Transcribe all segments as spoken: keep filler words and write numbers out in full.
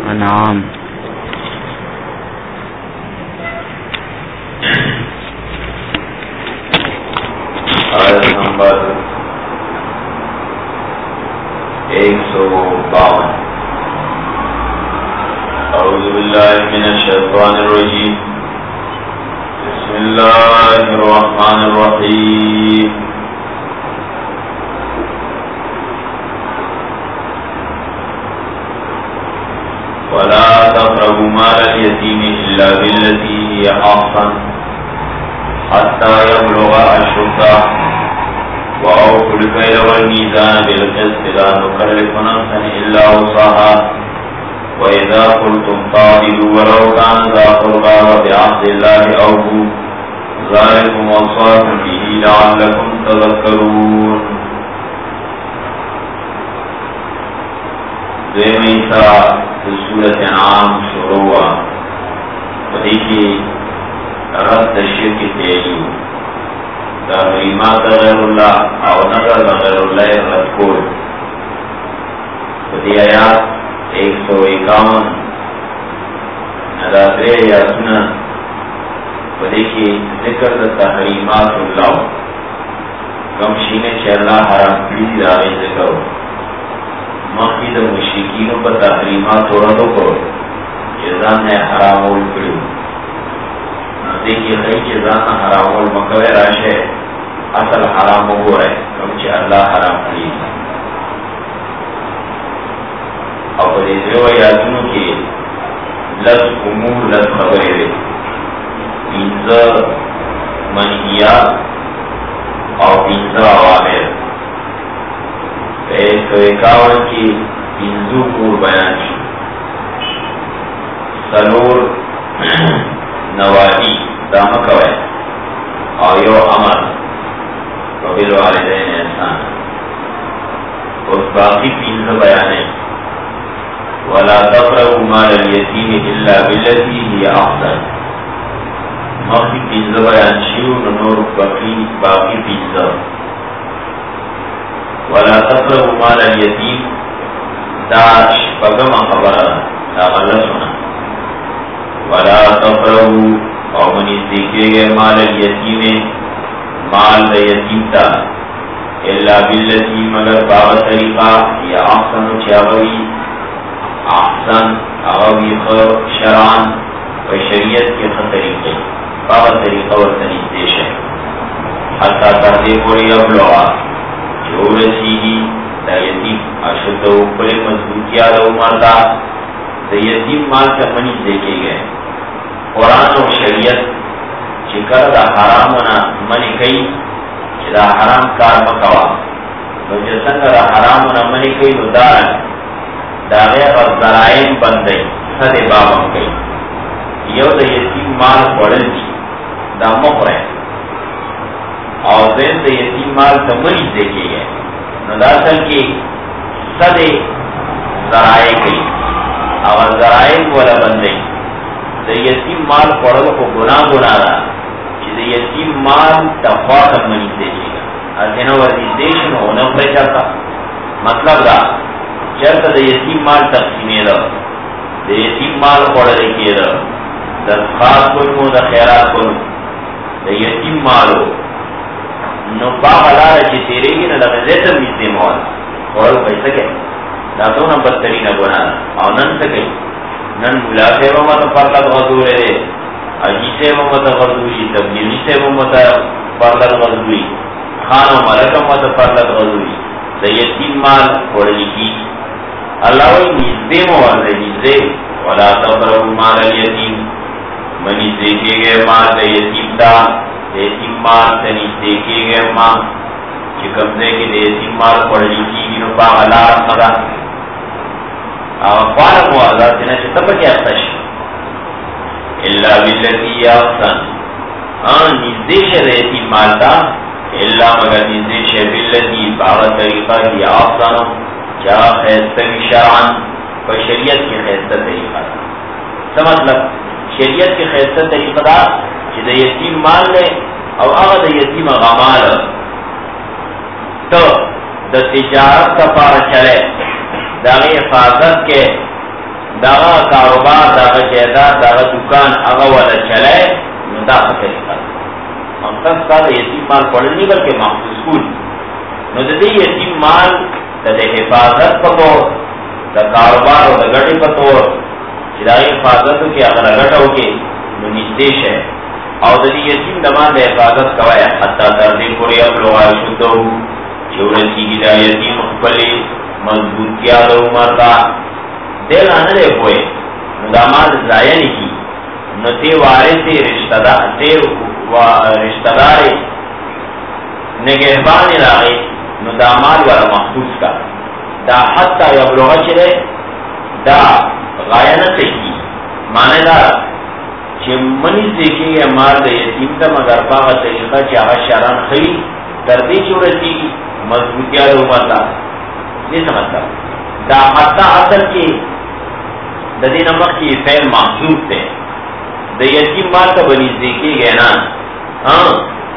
انعام. آیت نمبر ایک سو باون. اعوذ باللہ من الشیطان الرجیم. بسم اللہ الرحمن الرحیم. ولا تقربوا مال اليتيم إلا بالتي هي أحسن حتى يبلغ أشده وأوفوا الكيل والميزان بالقسط لا نكلف نفسا إلا وسعها وإذا قلتم فاعدلوا ولو كان ذا قربى وبعهد الله أوفوا ذلكم وصاكم به لعلكم تذكرون. دیمیتا سورت انعام شروع ودیکی رد شرک تیلیو تحریمات غیر اللہ او نظر غیر اللہ رد کول. ودی آیات ایک سو اکاون نداترے آیاتنا ودیکی ذکر دا تحریمات اللہ کم شینے چھ اللہ حرام کلی داغی ذکر مخی دا مشرکینو پا تحریمات توردو کرو جزان نے حرامول کرو دیکھی غی جزان حرامول مکوے راشے اصل حرامو ہو رہے کم چے اللہ حرام کری. اور دیدرے و یادنو کی لس امور لس خبری دے پینزا منحیات اور پینزا عوامر. ایک سو اکاون کی پینزو پور بیان شو سلور نواہی دامکوے اور یو امر قبل والدین احسان. اور باقی پینزو بیانے ولا تقربوا مال الیتیم الا بالتی ہی احسن. باقی پینزو بیان شو نور باقی باقی پینزو ولا تقربوا مال اليتيم داش بغم خبر دا غلطنا. ولا تقربوا او منی دیکھے گئے مال اليتيم مال دا یتیم تا الا بالتی مگر باب طریقہ یا احسن چاوی احسن اغوی خر شرعان و شریعت کے طریقے باب طریقہ و تنیدیش ہے حتی تردے پوری ابلغا جو رسیگی دا یتیم اشدو پر مضبوطیا دا مردا دا یتیم مال کا منیز دیکھے گئے. قرآن و شریعت چکر دا حرامنا منی کئی چی دا حرام کار مکوا و جسنگ دا حرامنا منی کئی و دارن دا غیر ذرائم بندی صد بابم کئی. یو دا یتیم مال پڑن دی دا مقرن اور دین دا یتیم مال تا مریض دیکھے گئے نداسل کی صد ذرائع کئی اور ذرائع والا بندے دا یتیم مال پڑھو کو گناہ گناہ دا چی دا یتیم مال تفاہ تا مریض دیکھے گا. ازینا ورزی دیشن ہونا پر چلتا مطلب دا چلتا دا یتیم مال تقسیمی دا دا یتیم مال پڑھ دیکھے دا دا خاص کنو دا خیرات کنو دا یتیم مالو نو باغ لارا چی تیرے گی نا لگا زیتر میزدے مولا خوڑو پیسا گئے دا تو نا بدتری نا گنا او نن سکے نن ملا سے وہ مطا پرلد غزورے دے اجی سے وہ مطا غزوری تبلیغی سے وہ مطا پرلد غزوری خان و ملکم مطا پرلد غزوری دا یتیم مال خوڑی کی اللہ وی میزدے مولا دے میزدے ولا تقربوا مال الیتیم منی دیکھے گئے مال دا یتیم دا دیتی مال تنی دیکھے گئے ماں چی کمزے کی دیتی مال پڑھلی کی گنو پا غلار مدا اقوال موازات دینا چی تب کیا تش اللہ باللتی احسن آن نزدیش دیتی مال تا اللہ مگر نزدیش باللتی باغت طریقہ کی احسن چا خیستہ کی شرعن و شریعت کی خیستہ طریقہ تا مطلب شریعت کی خیستہ طریقہ دا چی دا یتیم مال لے او آغا دا یتیم غمال تو دا تجارت کا پارا چلے دا غی حفاظت کے داغا کاروبار داغا جائیداد داغا دکان اغا والا چلائے نو دا طریقہ مقصد تا دا یتیم مال پڑھل نہیں بلکہ محفوظ کول نو دا دی یتیم مال دا دا حفاظت پا طور دا کاروبار و دا گڑی پا طور چی دا حفاظتو کی اگر گڑاو کی نو نزدیش ہے او دا دی یتیم دا مال دا حفاظت کوای حتی تردی پوری اپلوغای شدو چورسی کی دا یتیم اخبلی مضبوط کیا دا عمر تا دل آنے لے ہوئے نو دا مال زائنی کی نو تی وارثی رشتہ دار تی رشتہ داری نگہبانی راگی نو دا مال والا محفوظ کا دا حتی یبلغا چلے دا غائنت کی معنی دا چی منی دیکھیں گے مال دا یتیم تا مگر باغا طریقہ چی آغا شران خی دردی چورتی مضبوطی آدھو مرتا نہیں سمجھتا دا حتی اصل کی دا دی نمک کی فیل محضوب تے دا یتیم مال تا بنیز دیکھیں گے نا ہاں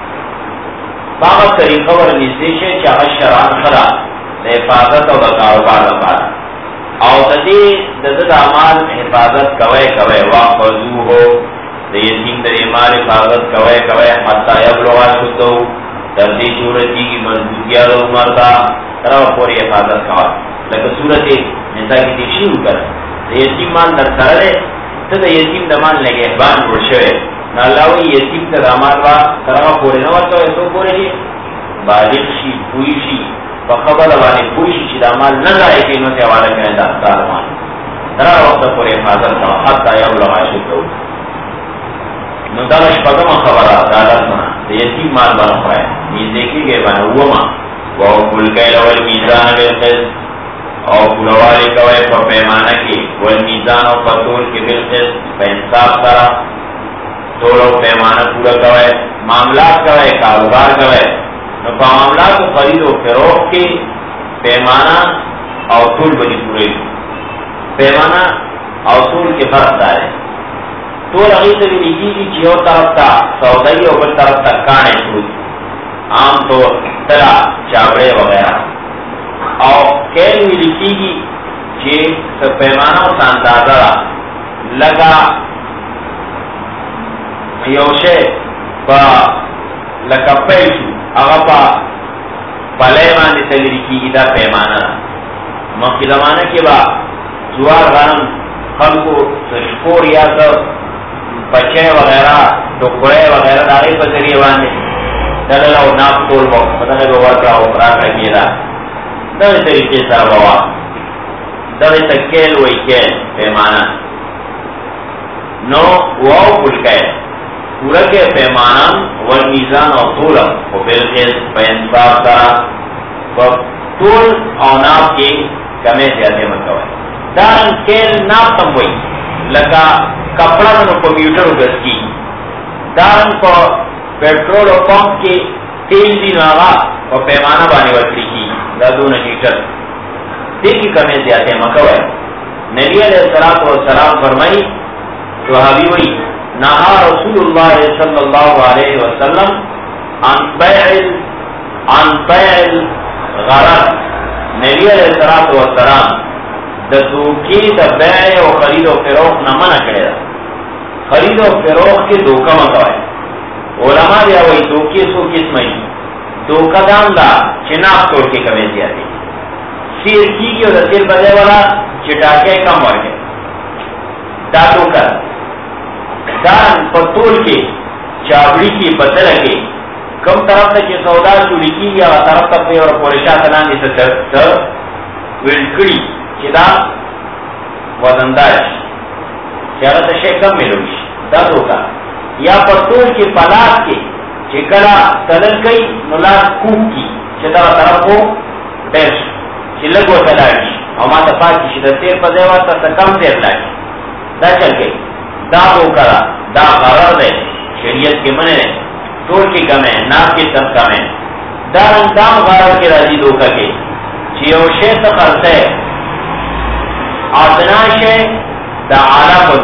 باغا طریقہ ورنیزدیش ہے چاہا شران خلا دا حفاظت و دا کاروبار لپارا او دا دی دا دا مال حفاظت کوئے کوئے واقفضو ہو دا یتیم دا مال حفاظت کوئے کوئے حتی یبلغا شدو دردی صورتی کی مضبوطیہ رو مردا طرح پوری حفاظت کوئے لیکن صورت نسا کی تیشیو کر دا یتیم مال در سرے تا دا یتیم دا مال لگے احبان روشوئے نا اللہوی یتیم تا دا مال با طرح پوری نواتو ایسو پوری جی بالغ شی پوئی شی فخبر والی پوئی شی چی دا مال نظائے کہ انہوں سے حوالہ کریں دا اختار مال طرح وقت پوری حفاظت کوئے حتی یبلغا شدو نو دا شپگم خبرہ دالت منا دا یتیم مال بنا خواہ نیز دیکھی گئے بنا وما وہو کلکیل والمیزان بالقسط او کلوالی کوئے پا پیمانہ کی والمیزان و پتول کی بالقسط پا انصاف سرا تولو پیمانہ پورا کوئے معاملات کوئے کاروبار کوئے نو پا معاملات و خرید و فروغ کی پیمانہ او تول بنی پورے پیمانہ او تول کے فرق دارے تول اغیط بھی لگی کی چیو طرف تا سودائی و بل طرف تا کانے شروع عام طور تلا چاوڑے وغیرہ او کیل بھی لگی کی چی پیمانہ و ساندازہ لگا یوشے پا لکا پیشو اغا پا پلے ماندی تلی لگی کی دا پیمانہ مخی زمانہ کے با زوار غنم خلقو سشکور یا سر بچے وغیرہ ٹکڑے وغیرہ داغی پر ذریعے باندے دلالہ و ناپ طول وقت فتح بوار کا اپراک رکھیے دا داغی طریقے سر بوا داغی تکیل و اکیل پیمانا نو واو بلکیل پورا کے پیمانا والمیزان و طولم و بالخیز پینسباب سرا و طول او ناپ کی کمی زیادے مکوئے دارن کیل ناپ تم ہوئی لگا کپڑا نو کمپیوٹر گس کی دارن کو پیٹرول و پمپ کی تیل دی ناغا و پیمانہ بانے وطری کی دا دون لیٹر دیکھی کمی زیادے مکوئے نبی علیہ السلام فرمائی صحابی وئی نہا رسول اللہ صلی اللہ علیہ وسلم عن بیع عن بیع الغرر نبی علیہ السلام دا دوکی دا بیع و خرید و فروخ نمانا کرے دا خرید و فروخ کی دوکا مکوائے علماء دیا وہی دوکی سو قسم ہی دوکا دام دا چناف توڑ کے کمی زیادی سیر کی کی و دا سیر بدے والا چٹاکے کم ورگے دا دوکا دان پتول کی چابڑی کی بدل کی کم طرف تک سودا چوری کی یا طرف تک پہ اور پورشا تنانی سے ویلکڑی چدا وزنداش چاہتا تشے کم ملوش دا دوکا یا پتول کی پلاس کی چکڑا تلل کئی نلاس کوک کی چدا طرف کو ڈیش چلگو تلاش وما تفاق کی شدہ تیر پزیوہ تا کم تیر لاش دا چل گئی دا دوکا دا غرر دے شریعت کے منے طول کی کم ہے ناف کی سب کم ہے دارن دام غرر کے راضی دوکا کے چیو شیط خرسے آدناش ہے دا آلہ بن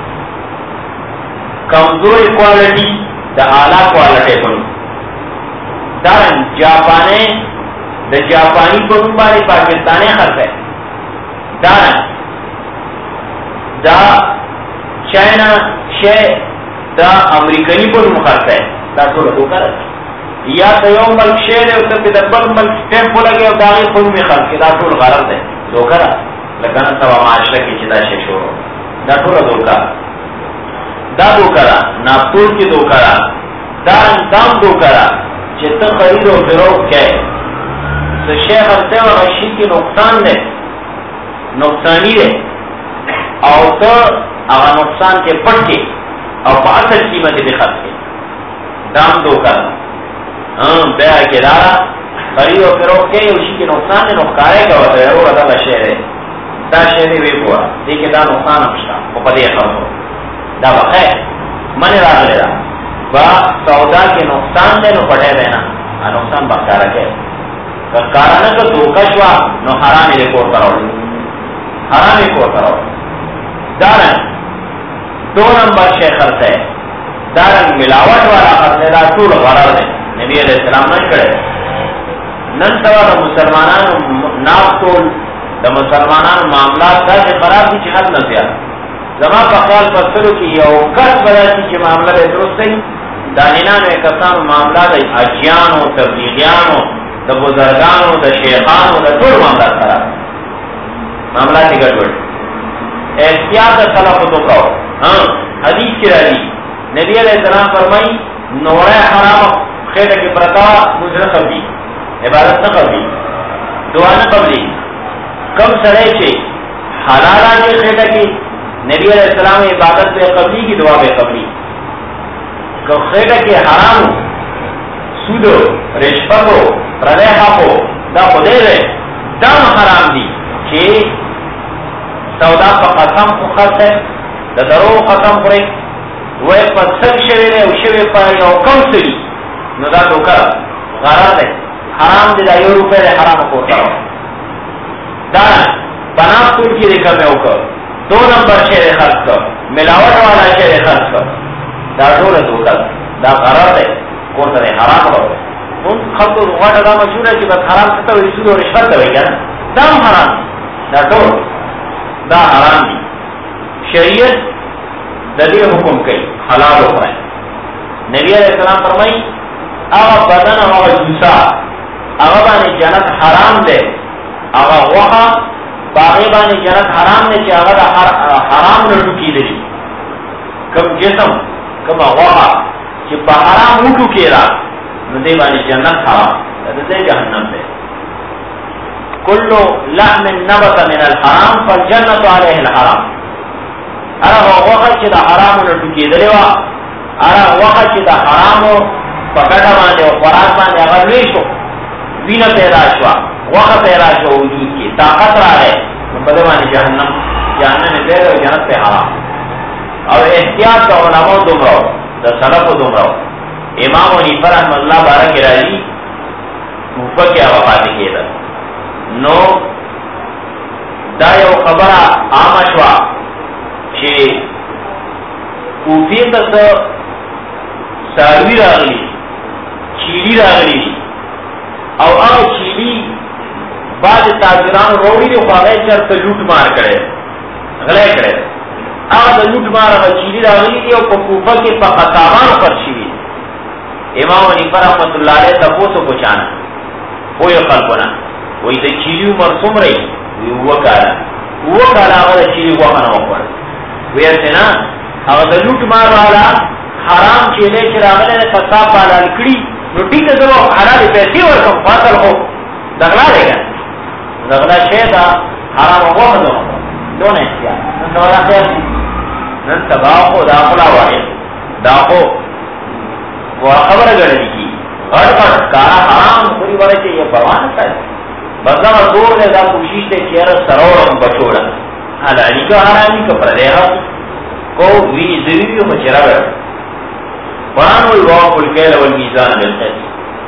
کمزور کوالٹی دا آلہ کوالٹی بن دارن جاپانے دا جاپانی بن باری پاکستانی خرسے دارن دا چائنا شے دا امریکنی پر مخرط ہے دا تھوڑا دوکر ہے یا تا یو ملک شے دے اسے پی دبل ملک ٹیمپو لگے اور داغی خود میں خرط کے دا تھوڑا غرض ہے دوکر ہے لکن سوا معاشرہ کی چدا شے شورو دا تھوڑا دوکر دا دوکر ہے ناپتول کی دوکر ہے دا انتام دوکر ہے چتا خرید و فروغ کیا ہے تو شیخ ہستے و غشی کی نقصان دے نقصانی دے اور تو اگر نقصان کے پڑھ کے اور باثر قیمت بھی خرچ کے دام دو کر بیع کے دارا خرید و فروغ کے اسی کے نقصان نے نقصارے کا ہوتا ہے وہ رضا شہر ہے دا شہر بھی ہوا دیکھے دا نقصان ہمشتا وہ پدے خرچ ہو دا بخیر من راہ لے رہا با سودا کے نقصان دے نو پڑھے دینا نقصان بخارا کے کارانہ کا دوکشوا نو حرامی ریکور کراؤ حرامی ریکور کراؤ دارن دو نمبر شیخ خرچ ہے دارن ملاوٹ والا خرچ ہے دا طول غرار دے نبی علیہ السلام نہ کرے نن سوا دا مسلمانان ناف طول دا مسلمانان معاملات دا سے خراب دی چی حد نہ زیاد زمان پا خیال پسلو کی یو کس بدا چی معاملہ دے درست ہے دانینان و کسان معاملات اجیانو تبلیغیانو دا بزرگانو دا شیخانو دا طول معاملات خراب معاملات گڑبڑ احتیاط صلاح تو کہو ہاں حدیث کی راضی نبی علیہ السلام فرمائی نورے حرام خیرہ کی پرتا مجھے قبلی عبادت نہ قبلی دعا نہ قبلی کم سڑے چھے حلالا کی خیرہ کی نبی علیہ السلام عبادت پہ قبلی کی دعا پہ قبلی کہ خیرہ کی حرام سودو رشپتو ردیحا کو دا خودے رہے دم حرام دی چھے سودا پا قسم کو خرچ ہے دا درو قسم کرے وہ پا سک شوی رہے او شوی پا یو کم سری نو دا دوکر غرار ہے حرام دی دا یو روپے دے حرام کو کرو دانا بناف تول کی ریکر میں اوکر دو نمبر شیر خرچ کر ملاوٹ والا شیر خرچ کر دا دور دوکر دا غرار ہے کون سر حرام ہو ان خلق و غاٹ دا مشہور ہے کہ بس حرام ستا ہوئی سود و رشفت دوئی کیا نا دام حرام دا دور دا حرام دی شریعت دلی حکم کئی حلال ہو رہے نبی علیہ السلام فرمائی آغا بدن آغا جوسا آغا بانی جنت حرام دے آغا وحا باغی بانی جنت حرام دے چی آغا دا حرام نٹو کی دے کم جسم کم وحا چی با حرام نٹو کی را ندے بانی جنت حرام دے جہنم دے کلو لحم نبت من الحرام فالجنت علیہ الحرام ارہ وقت چی دا حرامو نٹوکی دلیوا ارہ وقت چی دا حرامو پکڑا باندے و قرآن باندے اگر ویشو وین پیدا شوا وقت پیدا شوا وجود کی طاقت را ہے بدے باندے جہنم جہنم پیدا و جنت پہ حرام اور احتیاط دا علماء دم رو دا سلف دم رو امام حنیفہ رحم اللہ بارک راضی کوفہ کی وفات کی دا نو دا یو خبر آمشوا چه کوفی تس ساروی راغلی چیلی راغلی او آو چیلی بعد تاجران روڑی دے خواهی چر تا لوٹ مار کرے غلے کرے آو دا لوٹ مار اگا چیلی راغلی دی او پا کوفہ کے پا خطابان پر چیلی امام حنیفہ رحمت اللہ علیہ تبوسو پچانا ہوئی خلقنا وہی دا چیلی مرسوم رہی وہی ہوا کارا ہوا کارا آگا دا چیلی ہوا خانا وقوار ویسے نا آگا دا لوٹ مار والا حرام چیلے چراغلے نے قصاب بالا لکڑی نو ٹھیک ہے جو حلال پیسی ورکم فاصل ہو دغلا دے گا دغلا شیدہ حرام ہوا خدو دون احتیار نن سوالا خیر نن سباقو داخلہ واحد داخو وہ خبر گڑی کی غڑ غڑ کارا حرام پوری ورے چاہیے پروان ہے بزا دور نے دا کوشش دے چیر سروڑم بچوڑا حلالی کا حرامی کا پردیہا کو وی ضروری مچرہ گڑ قرآن والواق الکیل والمیزان بالقسط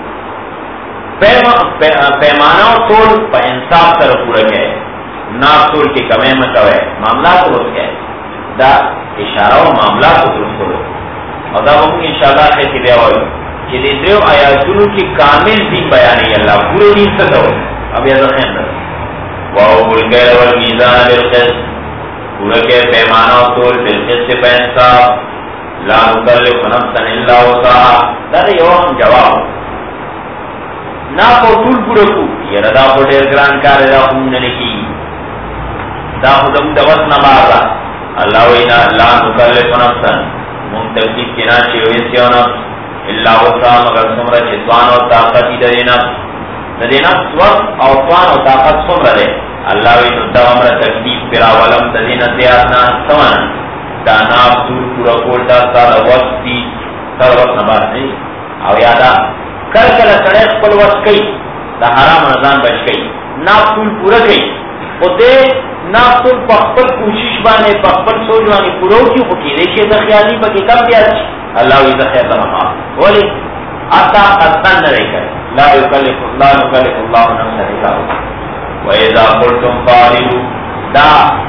پیمانہ و طول پا انصاف تر پورا گئے ناف طول کی کمیں متوے معاملات درست گئے دا اشارہ و معاملات درست کرو اور دا ہم انشاءاللہ خیسی بیا ہوئی کہ دیدریو آیاتونو کی کامل دین بیانی اللہ پورے دین سے دو اب یہ ذخین در واق الکیل والمیزان بالقسط پورا کے پیمانہ و طول بالقسط پہ انصاف لا نکلف نفسا الا وسعها دا یو هم جواب نا کو ټول پورا کو یره دا په ډېر ګران کار دا هم نه کی دا خودم د وس نه بارا الله وینا لا نکلف نفسا مون تکلیف کنا چې وې سيونه الا وسعها مگر څومره چې ځوان او طاقت دې نه دې نه وس او ځوان او طاقت څومره ده الله وی نو دا امر تکلیف پر اولم دې نه زیات نه سمان دا نا ټول پورا کول دا سره وختي سره وس نه بار نه او یادا کل کل سڑے خپل وس کئی دا حرام رضان بچ کئی ناپ طول پورا کئی او دے ناپ طول پخپل کوشش بانے پخپل سوچ بانے پورو کیوں پکی دیکھئے دا خیالی پکی کم دیا چی اللہ وی دا خیر لما ولی آتا قدن نرے کر لا یکلف اللہ نکلف اللہ نفسا الا وسعها وَإِذَا قُلْتُمْ فَاعْدِلُوا دا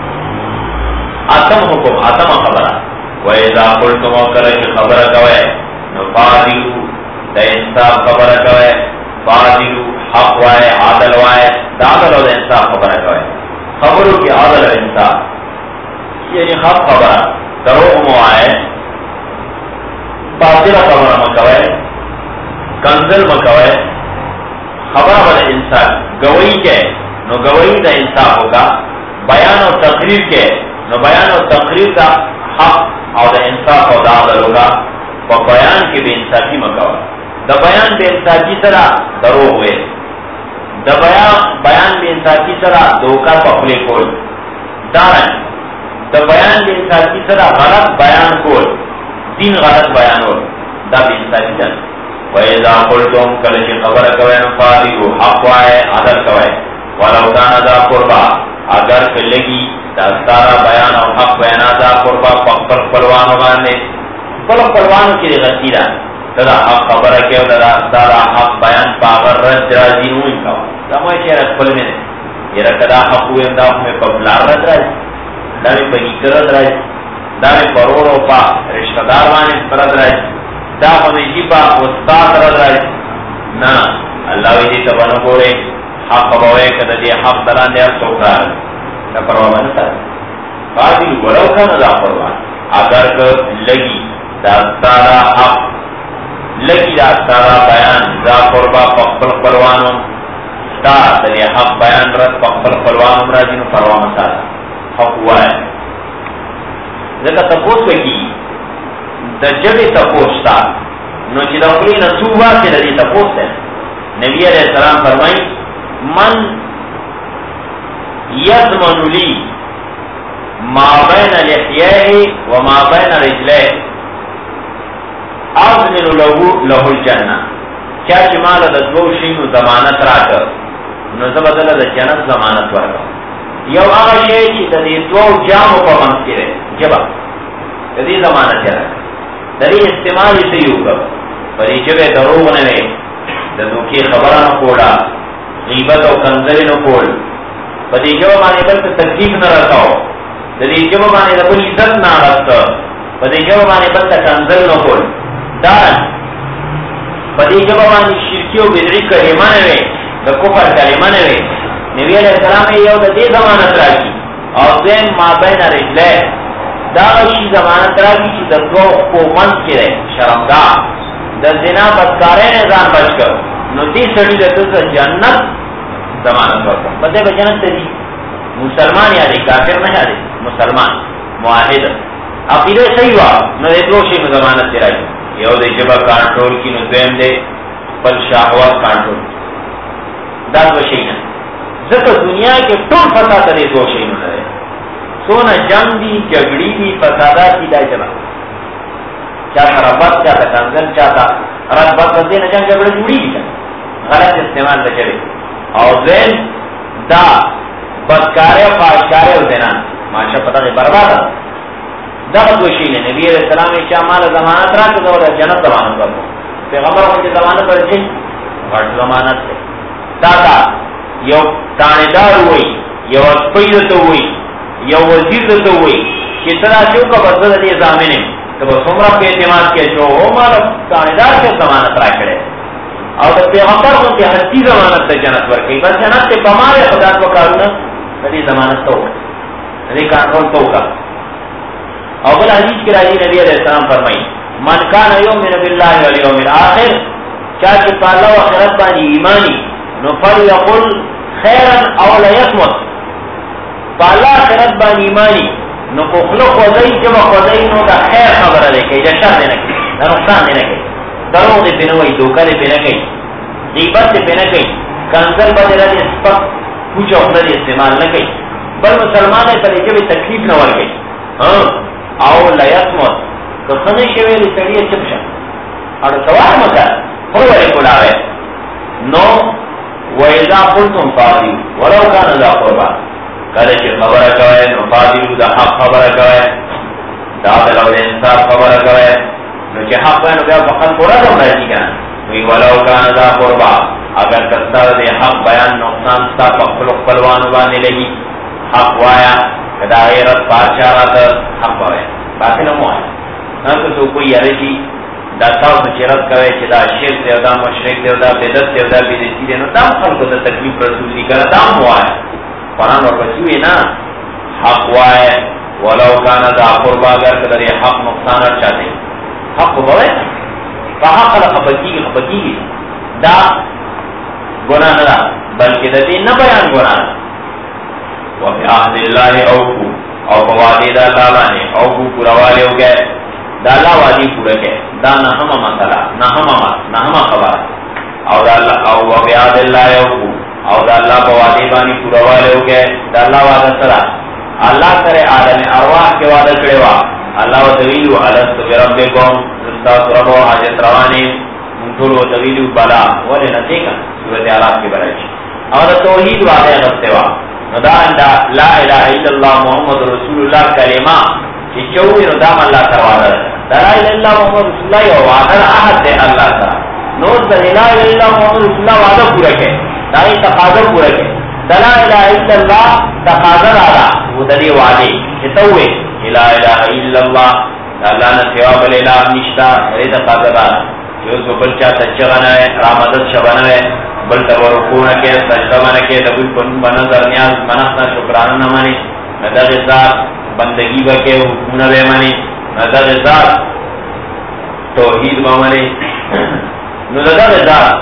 آتم حکم آتم خبرہ وَإِذَا قُلْتُمْ وَقَلَكِ خبرہ کوئے نفاعدلوا دا انصاف خبر کوئے فاضلو حق وائے عادل وائے دا عادل و دا انصاف خبر کوئے خبرو کی عادل و انصاف یعنی حق خبر دروغ موائے باطل خبر مکوئے کنزل مکوئے خبر والا انصاف گوئی کے نو گوئی دا انصاف ہوگا بیان و تقریر کے نو بیان و تقریر دا حق اور دا انصاف و دا عادل ہوگا و بیان کی بے انصافی مکوئے دا بیان بے انصافی سرا دروغ ہوئے دا بیان بیان بے انصافی سرا دھوکا پپلے کول دارن دا بیان بے انصافی سرا غلط بیان کول دین غلط بیان ہو دا بے انصافی جن وَإِذَا قُلْتُمْ کلچ خبر کوئے نفاریو حق وائے عدل کوئے وَلَوْ كَانَ ذَا قُرْبَا اگر کلگی دا ستارا بیان اور حق بیانا ذا قربا پکر پلوانو باندے پل پلوانو کی غلطی دا دا حق خبر کیو دا ستارا حق بیان پاغر رد رازی ہوئی کوا دا موی چیر اکپل میں دے یہ رکدا حق ہوئی دا ہمیں پپلار رد رازی دا میں پنیکر رد رازی دا میں پرورو پا رشتہ دار وانے رد رازی دا ہمیں جی پا استاد رد رازی نا اللہ ویدی تبانو گوڑے حق بوئے کدا دی حق دلان دیا سوکرار دا پروان تا قادل ولو کان دا پروان اگر لگی دا ستارا حق لگی دا ستارا بیان دا قربا پخبر پروانو تا دلی حق بیان رد پخبر پروانو راجینو پروانو سارا حق ہوا ہے ذکر تپوس بکی دا جب تپوس تا نو چی دا اقلی نصوبہ سے لدی تپوس ہے نبی علیہ السلام فرمائی من یضمن لی ما بین لحیائه وما بین رجلائه اضمن له له الجنہ کیا چی مالا دا دو شینو ضمانت راکر نو زبدل دا جنت ضمانت ورکا یو آغا شئی چی دا دی دو جامو پا منسکی رہے جبا دا دی ضمانت راکر دا دی استعمالی سیو کر پر ای جبے دروغ نوے دا دوکی خبران کوڑا غیبت و کنزلی نو کول پر ای جبا مانی بلت تکلیف نہ رکھاو دا دی جبا مانی دا بل عزت نہ رکھتا پر ای جبا مانی بلت کنزل نو کول دارن پدی جبا مانی شرکی و بدری کلمہ نوے دا کفر کلمہ نوے نبی علیہ السلام یو دا دی زمانت راکی اور دین ما بین رجلے دا غشی زمانت راکی چی دا دو کو منز کرے شرمگاہ دا زنا بدکارے نظام بچ کر نو دی سڑی دا تسا جنت زمانت راکا بدے با جنت تا دی مسلمان یادے کافر نہ یادے مسلمان معاہد عقیدہ صحیح وا نو دے دو شی زمانت دی راکی یو دے جبا کانٹرول کی نو دویم دے پل شاہوات کانٹرول دا دو شیئن ذکر دنیا کے طول فساد دے دو شیئن دے سونا جنگ دی جگڑی دی فسادات دی دائی جبا چاہتا ربط چاہتا کنزل چاہتا ربط بندے نا جنگ جگڑی جوڑی دی غلط استعمال دا چلے اور دویم دا بدکارے پاشکارے ہو دینا ماشا پتہ دے بربادا دا دو شیئن نبی علیہ السلام چاہ مالا زمانت را کہ دولہ جنت زمانت کرو پیغمبر مجھے زمانت پر چھئی بڑھ زمانت سے دادا یو تاندار ہوئی یو اسپید تو ہوئی یو وزیر تو ہوئی کتنا شیو کا بزد دی زامنے تو بس عمرہ پہ اعتماد کیا جو ہو مالا تاندار کے زمانت را کرے اور پیغمبر مجھے ہستی زمانت سے جنت ورکی بس جنت سے کمارے خدا کو کارونا ندی زمانت تو دې کنټرول تو کا. او بل حدیث کې راځي نبی علیہ السلام فرمایي من کان یؤمن بالله والیوم الاخر، چا چې په الله او آخرت باندې ایمانی نو فلیقل خیرا او لیصمت، په الله آخرت باندې ایمانی نو کو خلق وځي چې ما وځي نو دا خیر خبره ده کې چې شر نه کوي، دا نقصان نه کوي، درو دې په نوې دوکه دې په نه کوي، غیبت دې په نه کوي، کنزل بدل دې سپک پوچو خپل استعمال نه کوي، بل مسلمان دې په دې کې تکلیف نه ورکړي. ها او لیصمت که خنه شوی دې سړی چپ شه او سوال مکه هو ولې کولاوي نو وإذا قلتم فاضل ولو كان ذا قربا، کله چې خبره کوي نو فاضل د حق خبره کوي، دا د لو انصاف خبره کوي، نو چې حق نو بیا فقط پورا راځي کنه وی ولو كان ذا قربا، اگر کثر د حق بیان نقصان ستا په خپل خپلوان باندې لګي، حق وایا کدا غیرت بادشاہت حق وای باطل مو ہے نہ تو کوئی یارشی دا تاسو چې رات کوي چې دا شرک دی دا مشرک دی دا بدعت دی دا بدعت دی نو دا خلکو ته تکلیف رسولي کړه دا مو ہے قرآن ورپسې نه حق وای ولو کان ذا قربا، اگر کدی حق نقصان چاته حق وای په حق له خبرتي خبرتي دا ګناه نه بلکې د دې نه بیان ګناه. وبعهد الله اوفو، او بوادی دا اللہ بانے اوفو پورا والے ہو گئے، دا اللہ وادی پورا گئے، دا نحما مسئلہ نحما نحما خبر، او دا اللہ او وبعهد الله اوفو، او دا اللہ بوادی بانی پورا والے ہو گئے، دا اللہ وعدہ سرا اللہ کرے عالم ارواح کے وعدہ کرے وا اللہ و طویلو علست بربکم استاس ربو حاجت روانی منطول و طویلو بلا ولی نتیکا صورت علاق کی برائش اور توحید وعدہ غصتے وا ندان دا لا الہ الا اللہ محمد رسول اللہ کلمہ چی چوئی ندام اللہ سر وعدہ دا لا الہ الا محمد رسول اللہ یو وعدہ احد دے اللہ سر نور دا لا الہ الا محمد رسول اللہ وعدہ پورا کے دا ہی تقاضر پورا کے دا لا الہ الا اللہ تقاضر آلا وہ دلی وعدے چتوئے لا الہ الا اللہ دا اللہ نا سوا بل الہ نشتا دلی تقاضر آلا جو اس کو بلچا تچغن ہے رامدت شبن ہے بل تورکون کے سجدہ من کے دبل پن بنظر نیاز منحنا شکران نمانی ندر ذات بندگی بکے حکمون بے منی ندر ذات توحید بمانی ندر ذات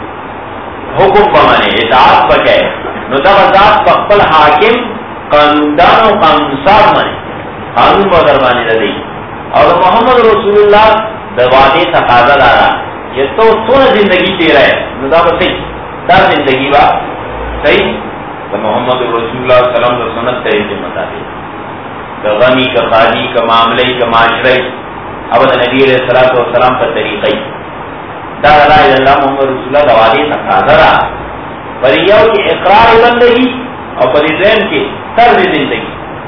حکم بمانی اطاعت بکے ندر ذات بقبل حاکم قانوندان و قانونسار منی قانون بودر بانی ردی اور محمد رسول اللہ دوادی تقاضا دارا یہ تو سونا زندگی تیرا ہے ندر بسیح دا زندگی با صحیح تو محمد رسول اللہ صلی اللہ علیہ وسلم طریقے مطابق کا غنی کا خالی کا معاملے کا معاشرے اب نبی علیہ الصلوۃ والسلام کا طریقہ دا لا الہ الا اللہ محمد رسول اللہ دوادی تقاضا پر یہ کہ اقرار بندگی اور پر ذہن کے طرز زندگی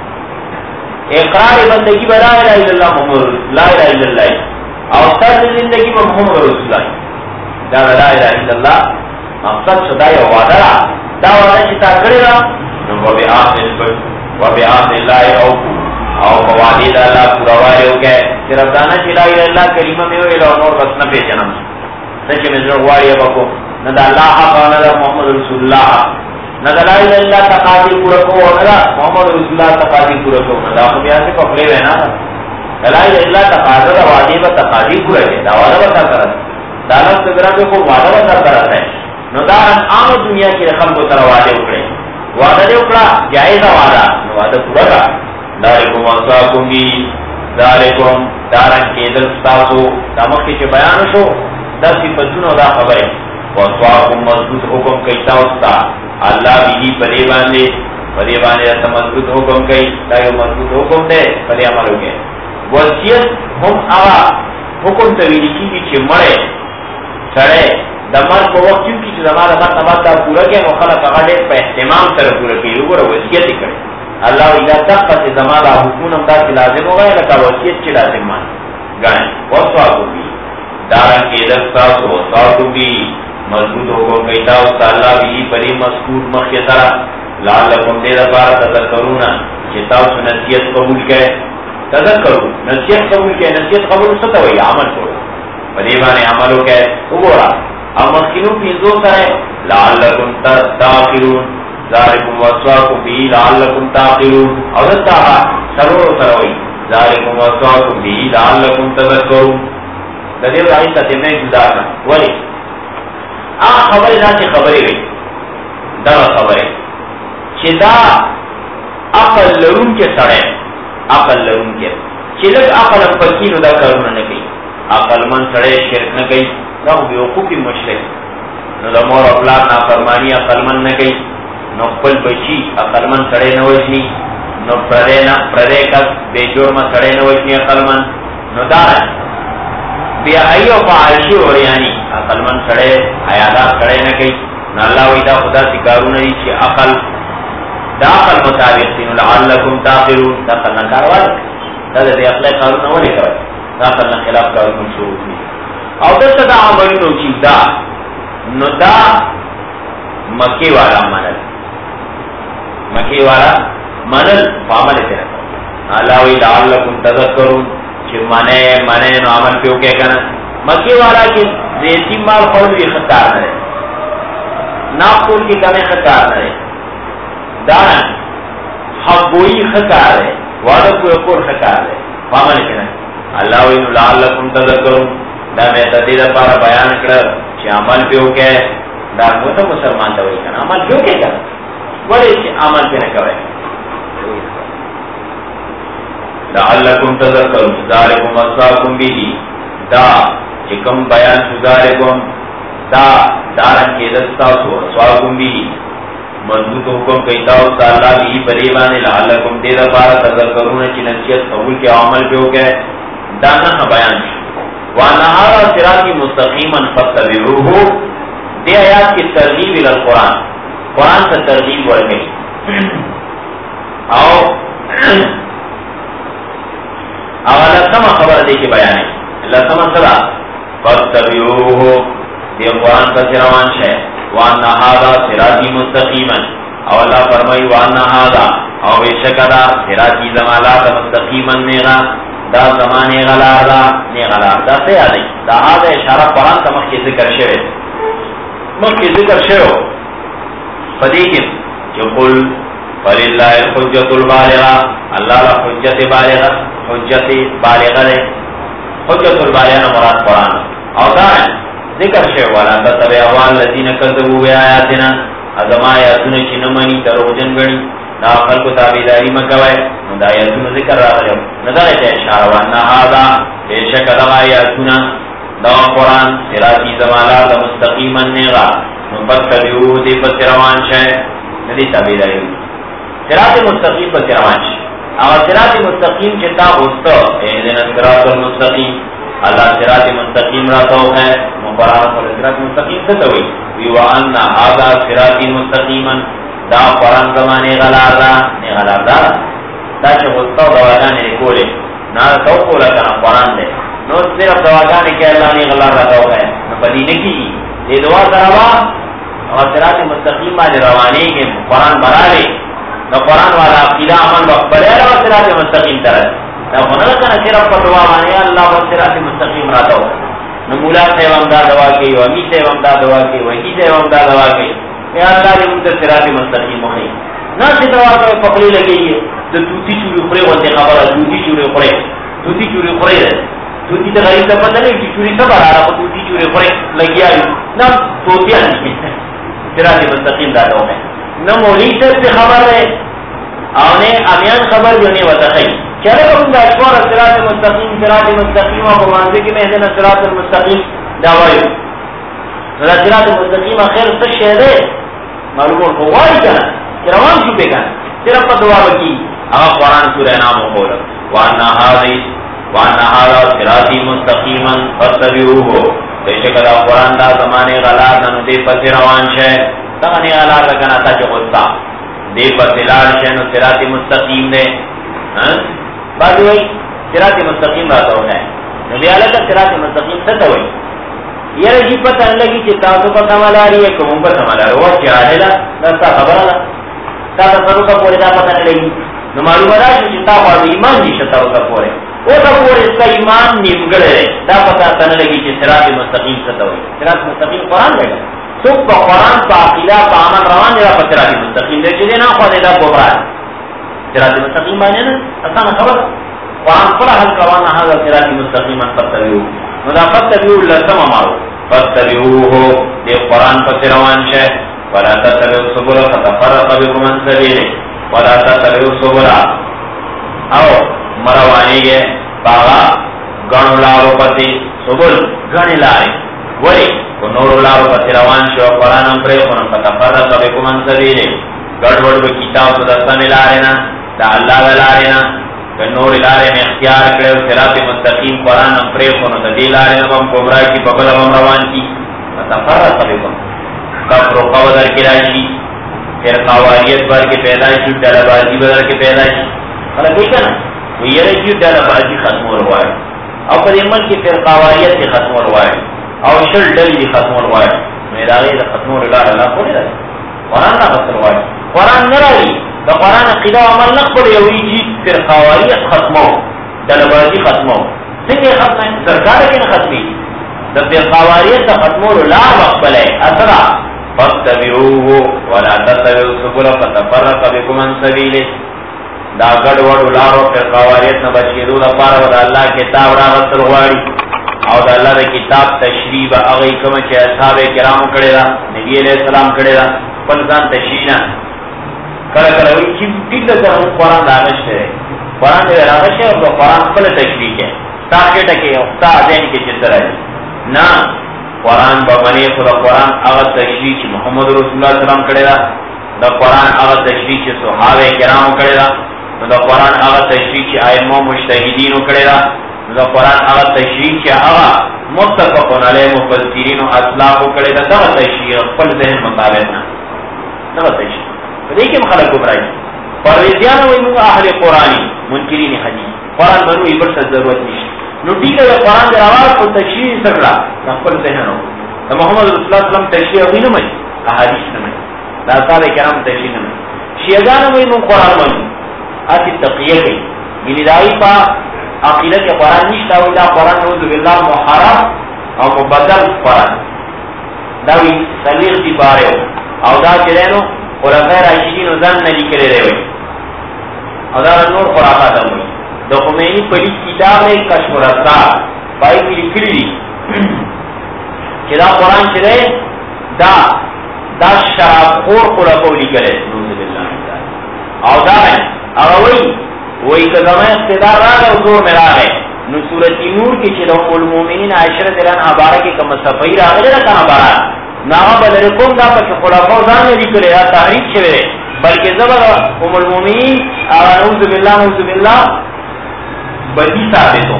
اقرار بندگی با لا الہ الا اللہ محمد لا الہ الا اللہ اور طرز زندگی با محمد رسول اللہ دا لا الہ الا اللہ مقصد شدا یو وعدہ را دا وعدہ چتا کرے را نو وبعهد اللہ اوفو او بوادی دا اللہ پورا والے ہو گئے صرف دانا چلا الہ اللہ کریمہ میں ہوئے لو نور بس نہ پیچنم سچے میں ضرور واری بکو نہ دا اللہ حق نہ دا محمد رسول اللہ نہ دا الہ اللہ تقاضی پورا کو نہ دا محمد رسول اللہ تقاضی پورا کو نہ دا خبیا سے پکڑے ہوئے نا الہ اللہ تقاضا دا وعدے با تقاضی پورا ہے دا وعدہ بتا کرت دالت سگرہ میں کو وعدہ بتا کرت ہے نو دا عام دنیا کی رقم کو طرح وعدے اکڑے وعدہ دے اکڑا جائزہ وعدہ نو وعدہ پورا کا دارکم وصاکم بی دارکم دارن کے دلستاسو دا مخی چے بیان شو دا صفتونو دا خبر ہے وصاکم مضبوط حکم کئیتا استا اللہ بھی پدے باندے پدے باندے ایسا مضبوط حکم کئی دا یو مضبوط حکم دے پدے عمل ہو گئے وصیت ہم آغا حکم تویلی کی بھی چے مرے سڑے دمر کو وقت کیوں کی زمان دمر نمات دا پورا کیا نو خلق اغاڑے پہ احتمام سر پورا کی روگر وصیت کرے اللہ اذا تقت زمان دا حکون ہم دا کی لازم ہو گئے لکا وصیت چی لازم مان گائیں وصواتو بھی دارن کے دستاس وصواتو بھی مضبوط حکم کئیتا استا اللہ بھی پری مذکور مخی طرح لعلکم دے دبارا تذکرونا چتاو نصیت قبول کئے تذکرو نصیت قبول کئے نصیت قبول ستوئی عمل کرو پدیبانے عملو کئے اگورا اب مخینو پیزو سرے لعلکم تاخرون ذالکم وصاکم به لعلکم تعقلون او دتا سرور سروي ذالکم وصاکم به لعلکم تذکرون د دې راځي ته نه جدا ولی ا خبره راځي خبره وي دا خبره چې دا عقل لرون کې سره عقل لرون کې چې لږ عقل پکینو دا کارونه نه کوي عقل من سره شرک نه کوي دا بیوقوفي مشرک نو د مور او پلار نافرمانی عقل من نه کوي نو خپل بچی عقل من سره نه وځي نو پرې نه پرې کا به جرم سره نه وځي عقل من نو دا بیا ایو فعاشی اوریانی عقل من سره حیادات سره نه کوي نو الله وی دا خدا سي کارونه دي چې عقل دا عقل مطابق دي لعلکم تعقلون دا څنګه کاروال دا د عقل کارونه ولې کوي دا عقل خلاف کارونه شروع دي او دغه دا عملونه چې دا نو دا مکی والا منل مکی والا منل عمل ته الله وی لعلکم تذکرون چې معنی معنی نو عمل پیو کې کنه مکی والا کې دیسی مال خور وی خطر نه ناپور کی کمی خطار نرے دارن حبوئی خطار ہے وعدہ کوئی اکور خطار ہے فامل کنا اللہ وینو لعلکم تذکرون دا میں تدید پارا بیان کرر چی عمل پیو کے دا موتا مسلمان دوئی کنا عمل پیو کے کنا ولی چی عمل پی نکوئے لعلکم تذکرون ذالکم اصلاکم بیدی دا چکم بیان شو ذالکم دا دارن کے دستا سو سواگم بھی مضبوط حکم کہتا ہو تا اللہ بھی بریبان لعلکم تیرا پارا تذکرون چی نصیحت قبول کے عمل پہ ہو گئے دانا بیان وانہارا صراطی مستقیما فاتبعوہ دے آیات کی ترغیب الى القرآن قرآن سے ترغیب ور گئی او اولا سما خبر دے کے بیان ہے اللہ سما صدا فاتبعوہ یہ قرآن کا روان ہے وان هذا صراطی مستقیما او اللہ فرمائی وان هذا او بشکدا صراطی زمالات مستقیما نیغا دا زمانے غلا دا نیغلا دا سے آدھی دا هذا اشارہ قرآن کا مخی ذکر شوئے مخی ذکر شوئے فدیکن جو قل فللہ الحجت البالغہ اللہ را حجت بالغہ حجت بالغہ دے حجت البالغہ مراد قرآن او دا ذکر شے والا تتبع احوال الذین کذبوا بآیاتنا ازما آیاتونه چې نه مانی دروغجن غني دا خلق تابعداري مکوي نو دا آیاتونه ذکر راغلي نو دا ته اشاره وانا هذا بیشک دا آیاتونه دا قرآن صراطی زمالات مستقیما نیغا نو فتبعوه دی پس روان شے ندی تابعداري صراط مستقیم پس روان شے او صراط مستقیم چې تا غوستو اهدنا الصراط المستقیم اللہ صراط مستقیم راتو ہے مقرآن پر صراط مستقیم ستوئی ویوان آغا صراط مستقیما دا قرآن زمانے غلار دا نی غلار دا دا چه خودتاو دواگانی رکولے نا تو کولا کنا قرآن دے نو صرف دواگانی که اللہ نی غلار راتو ہے نو پدی نکی دی دعا کروا اور صراط مستقیم مالی روانے کے قرآن برا لے نو قرآن والا عقیدہ عمل وقت بلے رہا صراط مستقیم طرح دا ہونا کنا صرف پر دعا مانے اللہ و صراط مستقیم راتو نمولا سے ومدہ دعا کی ومی سے ومدہ دعا کی وحی سے ومدہ دعا کی یا اللہ نے مجھے صراط مستقیم ہوئی نا سے دعا کرے پکڑی لگی ہے تو دوتی چوری خورے ہوتے خبر ہے دوتی چوری خورے دوتی چوری خورے ہے دوتی تو غریب سے پتہ نہیں کہ چوری سب آ رہا ہے دوتی چوری خورے لگی آئی نا توتیا نہیں صراط مستقیم دادا ہے نہ مولی سے خبر ہے آنے امیان خبر جو نہیں ہوتا ہے چلے بہن دا اشوار صراط مستقیم صراط مستقیم و بمانزے کی محضن صراط المستقیم دعوائیو صراط مستقیم خیر سش شہدے معلومون خواری کنا روان شو پہ کنا صرف پر دعا بکی اگر قرآن سورہ نام ہو بولا وَأَنَّ هَذَا صِرَاطِي مُسْتَقِيمًا فَاتَّبِعُوهُ بیشک دا قرآن دا زمانے غلار ننو دے پس روان شے تغنی غلار رکنا تا چو غصہ دے پس لار شے نو صراطی مستقیم دے بعد وی صراط مستقیم رہتا ہوتا ہے نبی علیہ کا صراط مستقیم ستا ہوئی یہ رجی پتہ لگی کہ تاسو پر سمال آ رہی ہے کہ ہم پر سمال آ رہی ہے وہ کیا ہے دستا خبر آلا تا تصرف کا پورے دا پتہ لگی نو معلوم ہے کہ چتا خواب ایمان نہیں شتا ہوتا پورے وہ تا پورے اس کا ایمان نمگڑ ہے دا پتہ تن لگی کہ صراط مستقیم ستا ہوئی صراط مستقیم قرآن لے گا څوک په قرآن په عقیده په عمل روان دی په صراط مستقیم دی چې نه خو دا ګمراه صراط مستقیم باندې نه اسانه خبره قرآن پر حل کوانا هذا صراط مستقیما فتبعوه نو دا فتبعوه لسم مارو فتبعوه دی قرآن پر روان شه ولا تتبعوا السبل فتفرق بكم عن سبيله ولا تتبعوا السبل او مروانی گے باغا گنو لارو پتی سبل گنی لاری ولی کو نورو لارو پتی روان شو قرآن ام پریخون فتفرق بكم عن سبيله گڑوڑ بے کتاب تو دستا ملارینا دا اللہ دلارینا کہ نور لارے میں اختیار کرے صراط مستقیم قرآن ام پریخون دا دی لارینا بم گمراہ کی ببل بم روان کی فتفرق بكم کفر و قوضر کی راشی پھر قواریت بار کے پیدایشی ڈالبازی بدر کے پیدایشی خلا دیکھا نا وہ یہ رہی کیوں ڈالبازی ختم ہو رہا ہے اور پر عمل کی پھر قواریت کی ختم ہو رہا ہے اور شل ڈل کی ختم ہو رہا ہے میرا غیر ختم ہو رہا ہے اللہ کو نہیں رہا قرآن نہ ختم ہوا ہے قرآن نہ رہی تو قرآن عقیدہ عمل نہ پڑے ہوئی جی پھر قواریت ختم ہو ڈالبازی ختم ہو سنگے ختم ہے سرکار کی نہ ختمی تو پھر قواریت ختم ہو لا مقبل ہے اثرا فاتبعوه ولا تتبعوا السبل فتفرق بكم عن سبيله دا گڑ وڑ لارو پھر قواریت نہ بچ کے دو دا پارا دا اللہ کتاب را غسل غواړي او دا اللہ دا کتاب تشریح اغی کم چه اصحاب کرام کڑے دا نبی علیہ السلام کڑے دا پلزان تشریح نا کڑا کڑا ہوئی چی ٹھیک دا قرآن دا آغش ہے قرآن دا آغش ہے اور دا قرآن پل تشریح ہے تاکہ ٹکے اختا دین کے چتر ہے نا قرآن بمانی خدا قرآن اغا تشریح چی محمد رسول اللہ علیہ السلام کڑے دا دا قرآن اغا تشریح چی صحابہ کرام کڑے دا دا قرآن اغا تشریح چی آئمہ مجتہدین کڑے دا دا قرآن اغا تشریح چی اغا متفقن علیہ مفسرین و اصلاح کڑے دا دا تشریح پل ذہن مطابقنا دا تشریح دیکھیں خلق گمرائی پرویزیان ہوئی منگا اہل قرآنی منکرین حدیث قرآن بنو ایبر سے ضرورت نہیں نو ٹھیک ہے قرآن در آواز کو تشریح سکڑا دا پل ذہن ہو دا محمد رسول اللہ علیہ وسلم تشریح ہوئی نمائی احادیث نمائی دا صحابہ کرام تشریح نمائی شیعگان ہوئی من قرآن بنو آتی تقیہ گئی یعنی دائی پا عقیدت کے قرآن نشتا ہوئی دا قرآن نعوذ باللہ محرم او مبدل قرآن داوی سلیغ دی بارے ہو او دا چلینو خلفاء راشدین و زن نلی کرے رہے ہوئی او دا نور خرافات ہوئی دا خمینی پلی کتاب ہے کشف رسال بائی کی لکلی دی کہ دا قرآن چلے دا دا شراب خور خلفاء لکلے نعوذ باللہ او دا ہے اگوئی وہی قدمہ اقتدار را گئے حضور میں را گئے نو سورت نور کی چلو المومنین عشرت الان عبارہ کی کم صفحی را گئے رکھا عبارہ ناغا بدرکم دا پاک خلافہ زان ندی کرے یا تحریک شوئے بلکہ زبر ام المومنین آغا نعوذ باللہ نعوذ باللہ بدی ثابتوں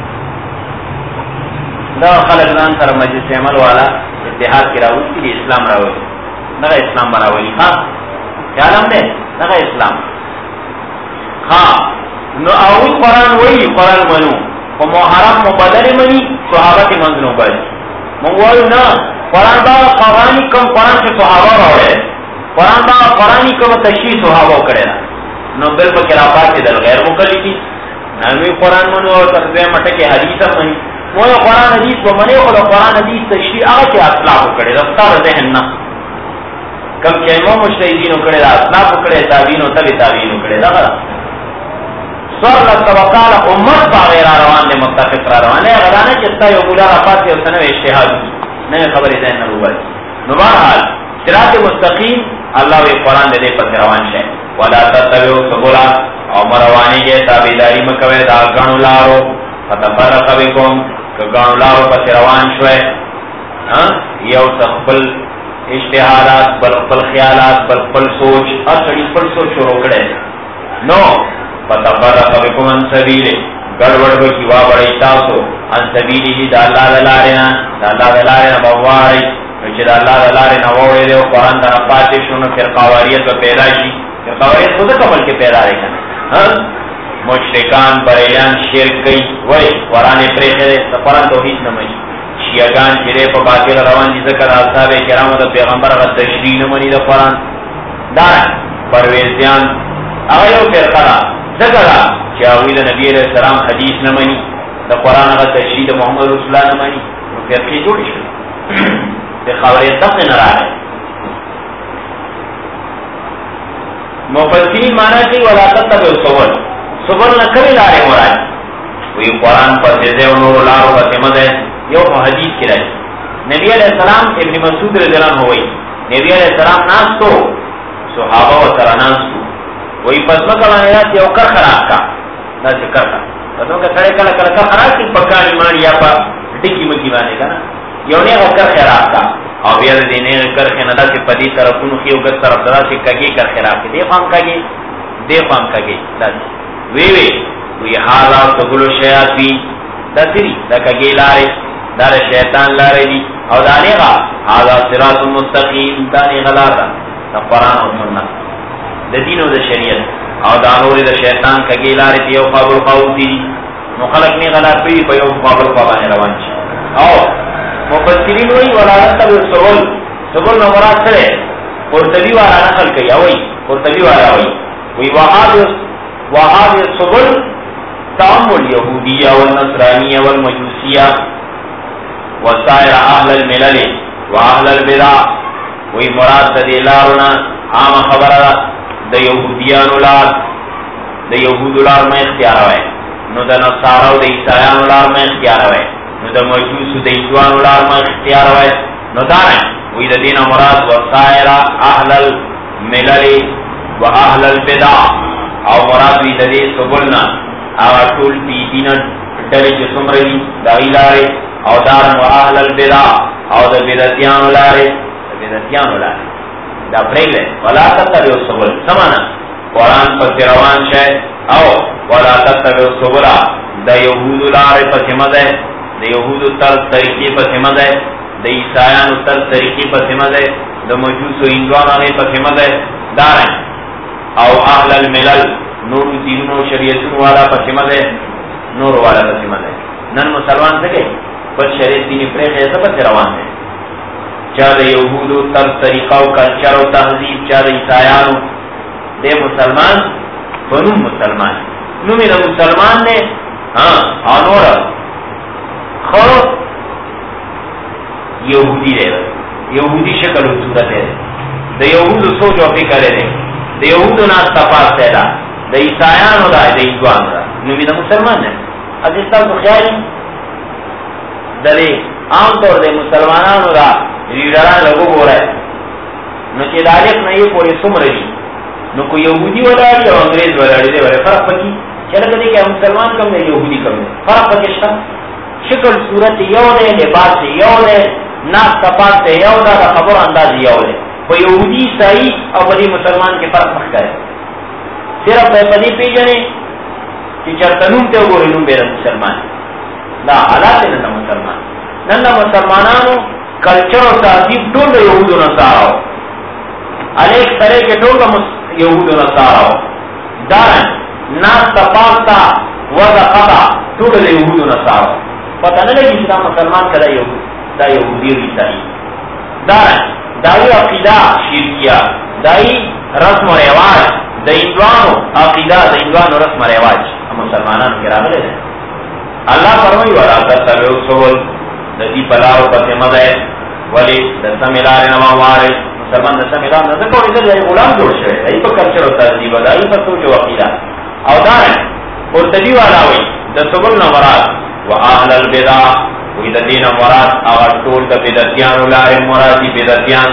دا خلق زان سر مجلس عمل والا اتحاد کی راولی کی لیے اسلام راولی نگا اسلام براولی ہاں خیال ہم دے نگا اسلام ہاں نو اوی قرآن وی قرآن منو و محرم مبادر منی صحابہ کی منزنوں بج منگوالو نا قرآن با قرآنی کم قرآن سے صحابہ راوڑے قرآن با قرآنی کم تشریح صحابہ کرے نا نو بل پا خلافات دل غیر مکلی تھی نوی قرآن منو اور تقوی مٹک حدیث منی مولا قرآن حدیث و منی خود قرآن حدیث تشریح آگا چی اصلاح کرے رفتار ذہن نا کم چی امام مجتہدین کرے اصلاح کرے تابعین و تبی تابعین کرے دا غلا سور لگتا وقال امت باغیر روان دے متفق را روان دے غدانے چستا یو بولا رفات سے اسنو اشتحاد کی نئے خبر ذہن نروبا کی نبارحال صراط مستقیم اللہ وی قرآن دے دے پر روان شے ولا تتبعو سبولا او مروانی کے تابیداری مکوے دا گنو لارو فتفرق بکم کہ گنو لارو پر روان شوے یو تخبل اشتحادات بلقبل خیالات بلقبل سوچ اصلی پر سوچ شروع کرے نو فتفرق بكم عن سبيله گڑوڑ بکی وابڑی تاسو عن سبیلی دا اللہ دلارینا دا اللہ دلارینا بواری نوچی دا اللہ دلارینا ووڑی دے و قرآن دا نفاتی شنو پھر قواریت و پیدا شی پھر قواریت خود کمل کے پیدا رہے کنا مشرکان بریان شرک کئی وی قرآن پریخے دے قرآن توحید نمانی شیعگان چرے پا باطل روان جی ذکر اصحاب کرام دا پیغمبر غد تشریح نمانی دا قرآن دارا پرویزیان اغیو پھر قرآن ذکرہ چاہوی دا نبی علیہ السلام حدیث نمانی دا قرآن اگر تشریح دا محمد رسول اللہ نمانی فرقی جوڑی شد تے خبریں تک نہ رہے. مفسرین مانا کہ ولا تتبعوا السبل سبل نہ کبھی لارے مراد وہی قرآن پر جیسے نور لارو کا سمجھ ہے یہ حدیث کی رہی. نبی علیہ السلام ابن مسعود رضی اللہ عنہ ہوئی نبی علیہ السلام ناس تو صحابہ و سراناس تو وہی پسمہ کا مانے رہا کہ اوکر خراب کا نا ذکر کا پسمہ کا سڑے کلا کلا کا خراب کی پکانی مانی یا پا ڈکی مکی بانے کا نا یونی اوکر خراب کا اور بیاد دینے کر خیندہ سے پدی طرفون خیو گت طرف طرف سے کگی کر خراب کی دے خام کگی دے خام کگی وی وی وی حالا سبلو شیاطین دا سری دا کگی لارے دار شیطان لارے دی او دانے گا حالا صراط مستقیم دانے غلارا دا قرآن و سنت دا دین و دا شریعت او دانوری دا شیطان کگی لارے دی او قابل قاوتی دی مخلق میں غلار پیدی پا یو قابل قابانے روان چی او مفسرین وی ولادت تب سبل سبل نمرات سرے قرطبی والا نقل کیا وی قرطبی والا وی وی وحاد سبل تعم اليهودية والنصرانية والمجوسية وسائر أهل الملل وأهل البدع وی مراد دے لارنا عام خبر دا یہودیان لار دا یہود لار میں اختیار ہوئے نو دا نصارا دا عیسائیان لار میں اختیار ہوئے نو دا مجوس دا عیسوان لار میں اختیار ہوئے نو داریں وی دا دین مراد وسائر اہل الملل و اہل البدع او مراد وی دا دے سبلنا آغا طول پی دین ڈلی جسم رہی دا غیلارے او دارن و اہل البدع او دا بدتیان لارے دا بدتیان لارے دا پریل ہے ولا تتبعوا السبل سمانا قرآن پس روان شاید او ولا تتبعوا السبل دا یہود لارے پس مدہ دا یہود طرز طریقی پس مدہ دا عیسائیان طرز طریقی پس مدہ دا مجوس و ہندوان آنے پس مدہ دارن او اہل الملل نور دینوں شریعتوں والا پس مدہ نور والا پس مدہ نن مسلمان سکے پس شریعت دینی پریخ ایسا پس روان ہے چاہ یہود و طرز طریقہ و کلچر و تہذیب چاہ عیسائیان دے مسلمان بنو مسلمان نو میرا مسلمان نے ہاں آنور خو یہودی رہے یہودی شکل و صورت ہے دا یہود سوچ و فکر ہے دا یہود ناس تفاس ہے دا دا عیسائیان دا دا عیسوان دا نو میرا مسلمان ہے از اس طرح تو خیال دلے عام طور دے مسلمانان دا ریڈران لگو ہو رہا ہے نو چی دالک نا یہ پوری سم رہی نو کو یہودی ولاڑی اور انگریز ولاڑی دے ورے فرق پکی چلے گا دیکھیں مسلمان کم دے یہودی کم دے فرق پکشتا شکل صورت یو دے لباس یو دے ناس تپاس دے یو دا دا خبر انداز یو دے وہ یہودی صحیح اور بڑی مسلمان کے فرق پکتا ہے صرف بے پدی پی جنے کہ چرتنوم تے وہ رنوم بیرا مسلمان دا حالات نتا مسلمان نندا مسلمانانو کلچر و تہذیب ٹول یہود و نصارا ہو علیک طرح کے ٹول یہود و نصارا ہو دارن ناس تپاستا وضا قطع ٹول یہود و نصارا ہو پتہ نہ لگی اسلام مسلمان کدا یہود دا یہودی و عیسائی دارن دائی عقیدہ شرکیہ دائی رسم و رواج دا ہندوانو عقیدہ دا ہندوانو رسم و رواج ہم مسلمانان کے راغلے ہیں اللہ فرمائی والا تتبعوا السبل دی پلاو پس مدہ ولی دستا ملار نماوارے مسلمان دستا ملار نزدکو ریزر جائے غلام جوڑ شوئے ای پا کلچر و تحضیب دا ای پا سوچ و عقیدہ او دارن قرطبی والا ہوئی دسبل نمرات و اہل البدع وی دا دین مراد اگر طول دا بدتیان لار مرادی بدتیان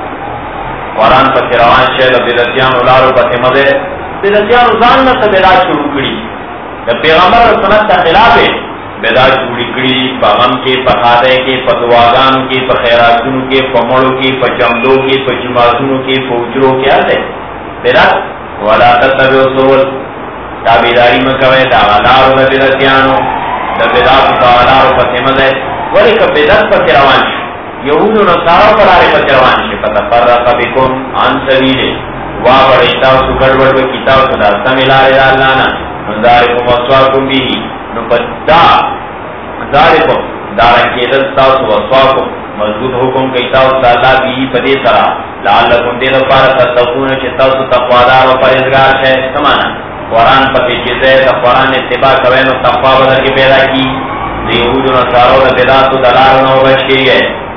قرآن پس روان شاید بدتیان لارو پس مدہ بدتیان زان نسا بدع شروع کری دا پیغمبر سنت تا خلاف ہے بیدا چوڑی کڑی پا غم کے پا خادے کے پا دواغانو کے پا خیراتونو کے پا مڑو کے پا جمدو کے پا جماعتونو کے پا اجرو کے آتے بیدا ولا تتبعوا السبل تابیداری مکوے دا غلارو دا بیدتیانو دا بیدات پا غلارو پا سمد ہے ولی کب بیدت پا روان شو یہود و نصارو پر آرے پا روان شو فتفرق بکم عن سبیلے واہ بڑیتاو سو گڑبڑ بکیتاو سو داستا ملارے دا اللانا نندارکم وصواکم بیہی نو پدا ذالکم دارن کے دستاو وصواکم مضبوط حکم کیتاو اللہ بھی پدے سرا لعلکم دے دفار تتقون چتاو تقوادار و پرہیزگار ہے سمانا قرآن پتے چیزے تا قرآن اتباع کوئے نو تقوی بدر کے پیدا کی یہود و نصارو دا بدعات و دلال نو بچ کے گئے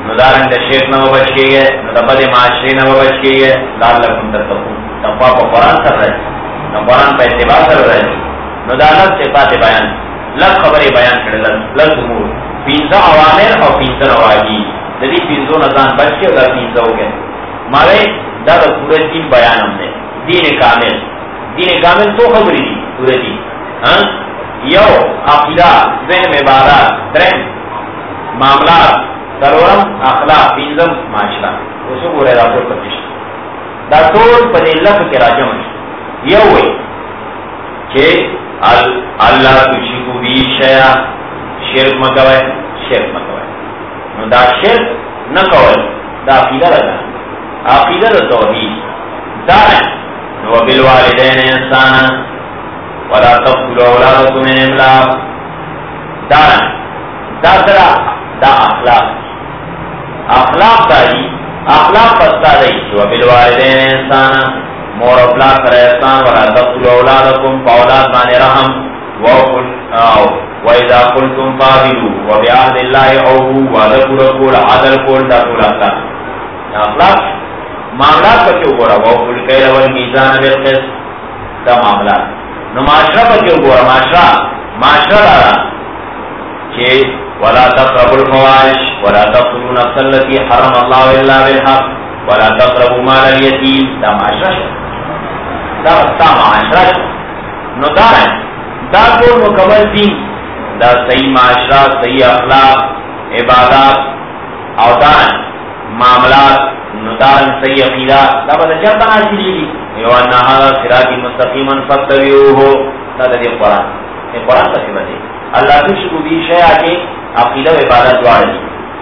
ندارن دا شیخ نو بچ کے گئے ندا بد معاشرے نو بچ کے گئے لعلکم تتقون. تقوا پا قرآن سر رہی نو قرآن پا اتباع سر رہی ندا لگ صفات بیان لگ خبر بیان کرے لگ لگ امور پینزا عوامر اور پینزا نواہی جدی پینزو نظام بچ کے اگر پینزا ہو گئے مارے دا دا پورے دین بیان ہم نے دین کامل دین کامل تو خبری دی پورے دین ہاں یو عقیدہ ذہن عبادات ترین معاملات سرورم اخلاق پینزم معاشرہ اسو گو رہے راپور پتش دا طول پدے لفظ کے راجم یو ہوئی کہ اللہ تشکو بی شیع شرک مکوئے شرک مکوئے نو دا شرک نکوئے دا عقیدہ لگا عقیدہ دا توحید داریں نو بالوالدین انسانا ولا تقتلوا اولادکم من املاق داریں دا سرا دا اخلاق اخلاق داری اخلاق پستا دی جو بالوالدین انسانا مور اخلاق کر احسان ولا تقتلوا اولادکم فاولاد بانے رحم وَإِذَا قُلْتُمْ فَاعْدِلُوا وَبِعَهْدِ اللَّهِ أَوْفُوا وَاذْكُرُوا الْقَوْلَ عَدَلَ الْقَوْلَ دا طول اخلاق اخلاق معاملات کا کیوں گورا وَأَوْفُوا الْكَيْلَ وَالْمِيزَانَ بِالْقِسْطِ دا معاملات نو معاشرہ کا کیوں گورا معاشرہ معاشرہ دارا کہ وَلَا تَقْرَبُوا الْفَوَاحِشَ وَلَا تَقْتُلُوا النَّفْسَ الَّتِي حَرَّمَ اللَّهُ إِلَّا بِالْحَقِّ وَلَا تَقْرَبُوا مَالَ الْيَتِيمِ دا معاشرہ دا دا معاشرہ نو دارا دا کول مکمل دین دا صحیح معاشرہ صحیح اخلاق عبادات اوتان معاملات ندارن صحیح عقیدہ دا بدا چرتا ناشی لیلی یوانا حالا صراطی مستقیما فتبیوہو دا دا دی قرآن دی قرآن کا سبا دی اللہ تشکو بھی شیعہ کے عقیدہ و عبادت دوار دی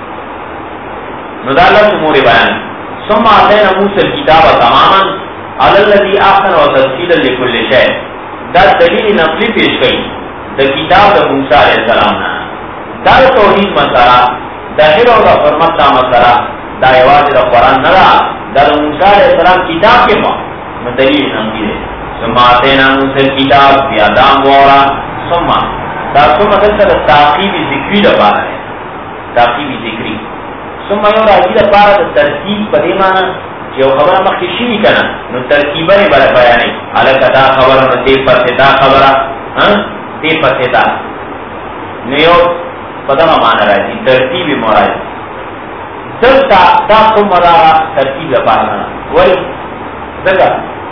ندارن سمور بیان ثم آتینا موسیٰ الكتاب تماما علالذی آخر و تفصیل لکل شیع دا دلیل نقلی پیش گئی دا کتاب دا موسیٰ علیہ السلام نا دا توحید مسئلہ دا حر و دا فرمت دا مسئلہ دا عواز دا قرآن ندا دا موسیٰ علیہ السلام کتاب کے ماں دلیل نقلی دے ثم آتینا موسیٰ الکتاب بیادام وورا ثم دا ثم دلتا دا تاقیب ذکری دا پارا ہے تاقیب ذکری ثم یو راجی دا پارا دا ترتیب پدیمانا جو خبر مخشی نہیں کنا نو ترکیبہ نہیں بڑا بیانی علاقہ دا خبر نو تے پر تا خبر تے پر تا نیو پدام مانا راجی ترتیب مراد دلتا دا کم مدارا ترتیب لپارنا ولی دکا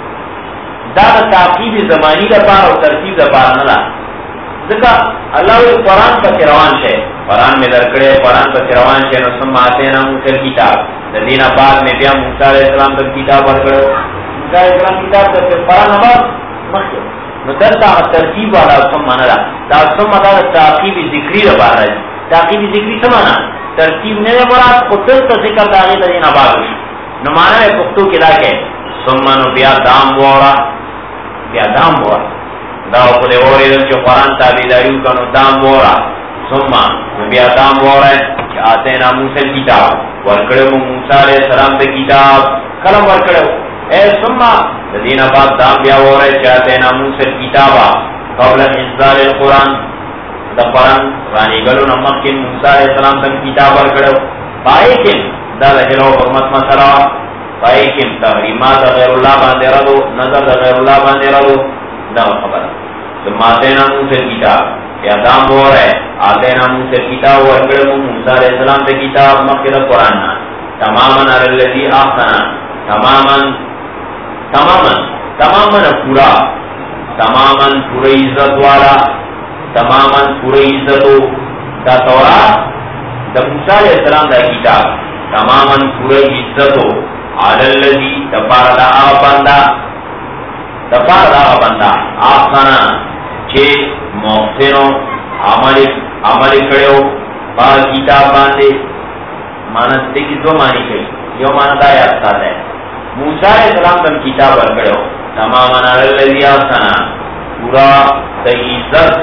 دا دا تاقیب زمانی لپار و ترتیب لپارنا لا دکا اللہ وی قرآن پا کروان شے قرآن میں درکڑے قرآن پا کروان شے نسم آتینا موسیٰ کتاب دینا بعد میں بیا موسیٰ علیہ السلام تک کتاب ورکڑے موسیٰ علیہ السلام کتاب تک قرآن آباد مخیر نو دلتا ترتیب والا اسم مانا دا دا اسم مانا دا تاقیب ذکری ربا رہا تاقیب ذکری سمانا ترتیب نیرے مراد قدر تا ذکر داغی دا دینا بعد ہوش نو مانا ہے پختو کلا کے سمانو بیا دام وورا بیا دام وورا دا خود اوری دل چو قرآن تابیداریو کنو دام وورا سمان بیا دام وورا ہے کہ آتے نا موسیٰ کتاب ورکڑے مو موسیٰ علیہ السلام تے کتاب کلم ورکڑے اے سمان دین آباد دام بیا وورا ہے چاہتے نا موسیٰ کتابا قبل انزال القرآن دا قرآن رانی گلو نمک کن موسیٰ علیہ السلام تک کتاب ورکڑے پائے کن دا لحلو حرمت مسئلہ پائے کن تحریمات غیر اللہ باندے ردو نظر غیر اللہ باندے ردو دا خبر ثم آتینا موسیٰ کتاب یا دام ہو رہا ہے آتینا موسیٰ کتاب ورکڑے مو موسیٰ علیہ السلام تے کتاب مقید قرآن تماما علی آخنا تماما تماما تماما پورا تماما پورا عزت والا تماما پورا عزتو دا تورات دا موسیٰ علیہ السلام دا کتاب تماما پورا عزتو علی دا پارا دا آغا بندہ دا پارا دا آغا بندہ آخنا چھے محسنو عملی عملی کڑیو پار کتاب باندے مانستے کی دو معنی کئی یو مانا دا یاد ساتھ ہے موسیٰ علیہ السلام تم کتاب بر کڑیو تماما علی آسنا پورا دا عزت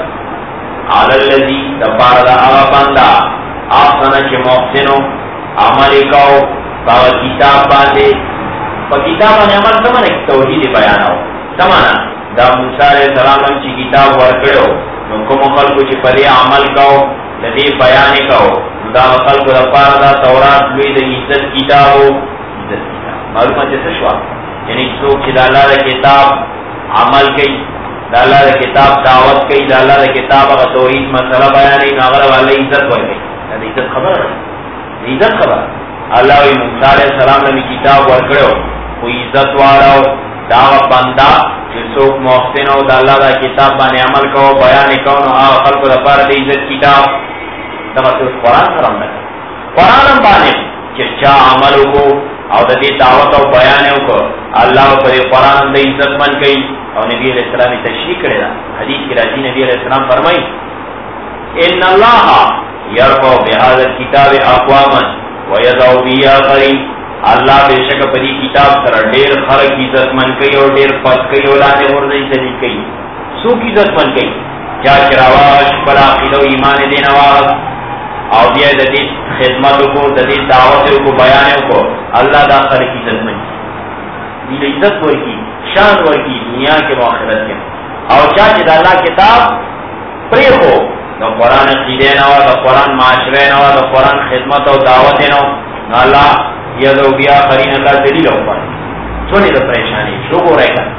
علی دا پار دا آغا بندہ آسنا چھے محسنو عملی کاؤ پار کتاب باندے پا کتاب باندے عمل سمانا ایک توحید بیاناو سمانا دا موسیٰ علیہ السلام چی کتاب ورکڑو نو کم خلقو چی پدی عمل کاؤ لدی بیان کو دا خلق دا پار دا تورات لوی دا عزت کتابو عزت کتاب معلومہ جیسے شوا یعنی سوک چی دا اللہ دا کتاب عمل کئی دا اللہ دا کتاب دعوت کئی دا اللہ دا کتاب اگا توحید مسئلہ بیانی ناغر والا عزت ور گئی دا عزت خبر ہے عزت خبر اللہ وی موسیٰ علیہ السلام نے کتاب ور کرو کوئی عزت والا ہو دعوت بندہ جو سوک محسن ہو دا اللہ دا کتاب بانے عمل کو بیان کون آغا خلق دا پار دا عزت کتاب دا مطلب قرآن سرم لگا قرآن ہم بانے چرچا عملو کو او دا دی دعوت او بیانو کو اللہ پر قرآن دا عزت من کئی او نبی علیہ السلام تشریح کرے دا حدیث کی راجی نبی علیہ السلام فرمائی ان اللہ یرفع بهذا الكتاب اقواما ويضع به آخرین اللہ بے شک پدی کتاب سر دیر خلق عزت من کئی اور دیر پس کئی اولانے اور نہیں سجد کئی سو کی عزت من کئی کیا چراواش بلا خلو ایمان دینواز او بیا د دې خدمت کو د دې دعوت کو بیان کو اللہ دا خلق عزت من دی عزت ورکی شان ورکی دنیا کے و آخرت کے او چا چې د الله کتاب پرې ہو نو قرآن عقیدے نو د قرآن معاشرے نو د قرآن خدمت او دعوت نو اللہ یذو بیا قرین اللہ دلیل او پر سونی د پریشانی شو کو رہے گا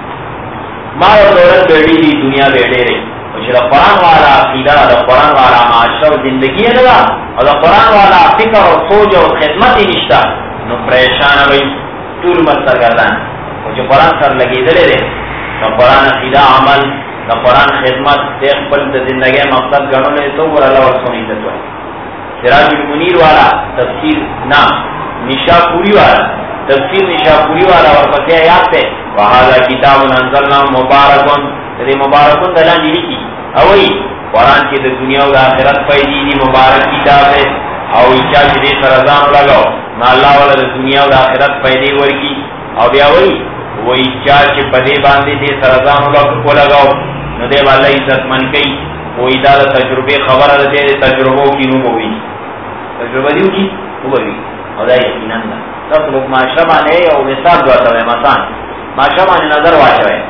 ما دولت بیڑی دی دنیا بیڑے رہی چې د قرآن والا عقیدہ د قرآن والا معاشره او زندگی نه ده او د قرآن والا فکر او سوچ او خدمت نشته نو پریشان وي ټول مسرګردان او چې قرآن سره لګېدلې ده د قرآن عقیدہ عمل د قرآن خدمت د خپل د زندګۍ مقصد ګڼلې ته ور الله ورسونی ته وایي سراج المنیر والا تفسیر نام نشاپوری والا تفسیر نشاپوری والا ورپسې آیات ته وهذا کتاب انزلنا مبارک دے مبارکون دلان جی لکی اوئی قرآن کی در دنیا و آخرت پیدی دی مبارک کتاب ہے او ایچا چی دے سرزان لگاو نا اللہ والا در دنیا و آخرت پیدی ورکی او بیا وئی وہ ایچا چی پدے باندے دے سرزان لگاو نو دے والا عزت من کئی وہ ادار تجربے خبر دے دے تجربوں کی نو ہوئی تجربہ دیو کی وہ ہوئی او دا یقیناً دا تب لوگ معاشرہ بانے او مثال دواتا ہے مسان معاشرہ بانے نظر واچا ہے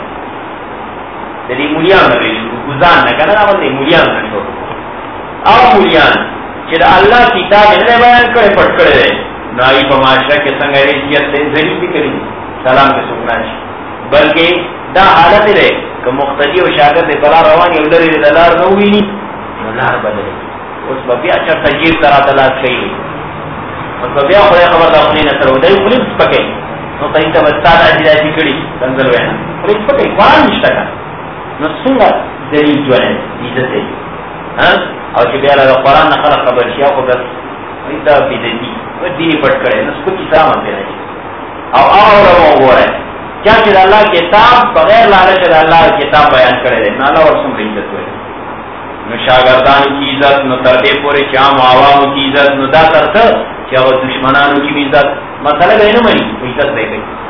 دی مولیان نبی شروع گزان نکنه اول دی مولیان نشو او مولیان چې دا الله کتاب نه بیان کړي پټ کړي نو ای په معاشره کې څنګه ریښتیا ته ذلیل کړي سلام به سکران شي بلکې دا حالت دی که مقتدی او شاګرد په لار روان یو لري د لار نو ویني نو لار بدلې اوس په بیا چې تجیر تر تلاش کوي او په بیا خو خبر دا خپل نه تر ودی پولیس پکې نو تاسو ته وستاده دي کړي څنګه وایي پولیس پکې قرآن نشته نو څنګه دلیل جوړه عزت دی ها او چې بیا له قرآن نه خلق خبر شي او بس دا بدعتي و دین پټ کړي نو څه کی سلام دی او اور وګوره چې د الله کتاب بغیر لالچ د الله کتاب بیان کړي دی نه الله ورسوم عزت وي نو شاګردان کی عزت نو تر دې پورې چې عام عوامو کی عزت نو دا ترته چې او دشمنانو کی عزت مسله نه مانی عزت دی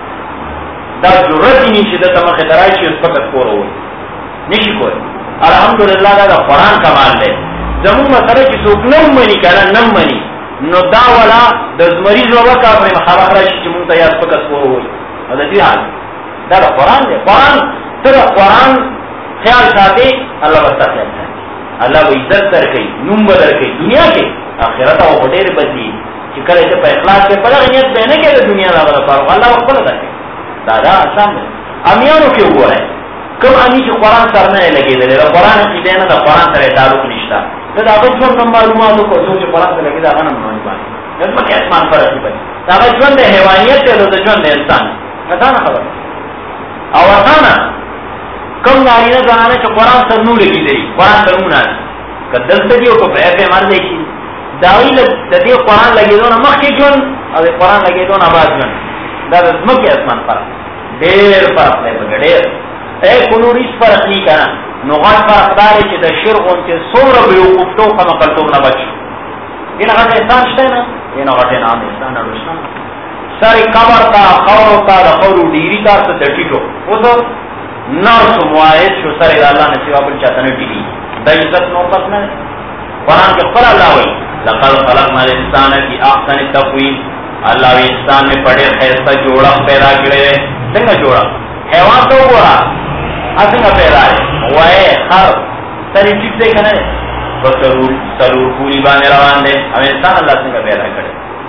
دا ضرورت نشي د تمخه درایشي فقط کورو نشی کوئی الحمدللہ دا قرآن کمال دے زمون مسئلہ چی سوک نم منی کنا نم منی نو دا والا دا مریض و وقت اپنے محرق راشی چی منتا یاد فکت پورو ہوئی دا دی حال دا دا قرآن دے قرآن تر قرآن خیال ساتے اللہ بستا خیال ساتے اللہ و عزت در کئی نم بدر کئی دنیا کے آخرت و خدیر بدلی چی کرے چی پا اخلاص کے پڑا غنیت پہنے کے دنیا دا بدا فارو اللہ وقت بدا در کئی دادا آسان دے امیانو کیوں ہوا ہے کم امی چې قرآن سره نه لګېدلې دا قرآن عقیده نه دا قرآن سره تعلق نشته دا د هغه ژوند کوم معلوماتو کو چې قرآن سره لګېده هغه نه معلومات دا مکه اسمان فرق دی دا هغه ژوند د حیوانیت دی د ژوند د انسان دا نه خبره او اسانه کوم نارینه ځانانه چې قرآن سره نو لګېدلې قرآن سره مونږ نه کدل ته دی او په پیغام باندې کی دا ویل د دې قرآن لګېدو نه مخکې ژوند او د قرآن لګېدو نه بعد ژوند دا د مکه اسمان فرق ډېر فرق دی په ډېر اے کنوریس فرق نہیں کنا نغان فرق دارے چی دا شرغن چی سور بیوقفتو خم قلتوب نبچو دینا غٹ احسان شتے نا دینا غٹ نام احسان روشنا ساری کمر تا خورو تا دا خورو دیری تا سا دٹیٹو وہ تو نرس معاید شو ساری دا اللہ نسیوہ بل چاہتا نٹی دی دا عزت نوقت میں قرآن کے پر اللہ ہوئی لقد خلقنا الانسان کی احسن تقویم اللہ و انسان میں پڑے خیستہ جوڑا پیدا کرے سنگا جوڑا حیوان تو ہوا اسنگا پیدا ہے وائے خر ساری چیز دیکھنے فسرور سرور پوری بانے روان دے. اب انسان اللہ سے پیدا کرے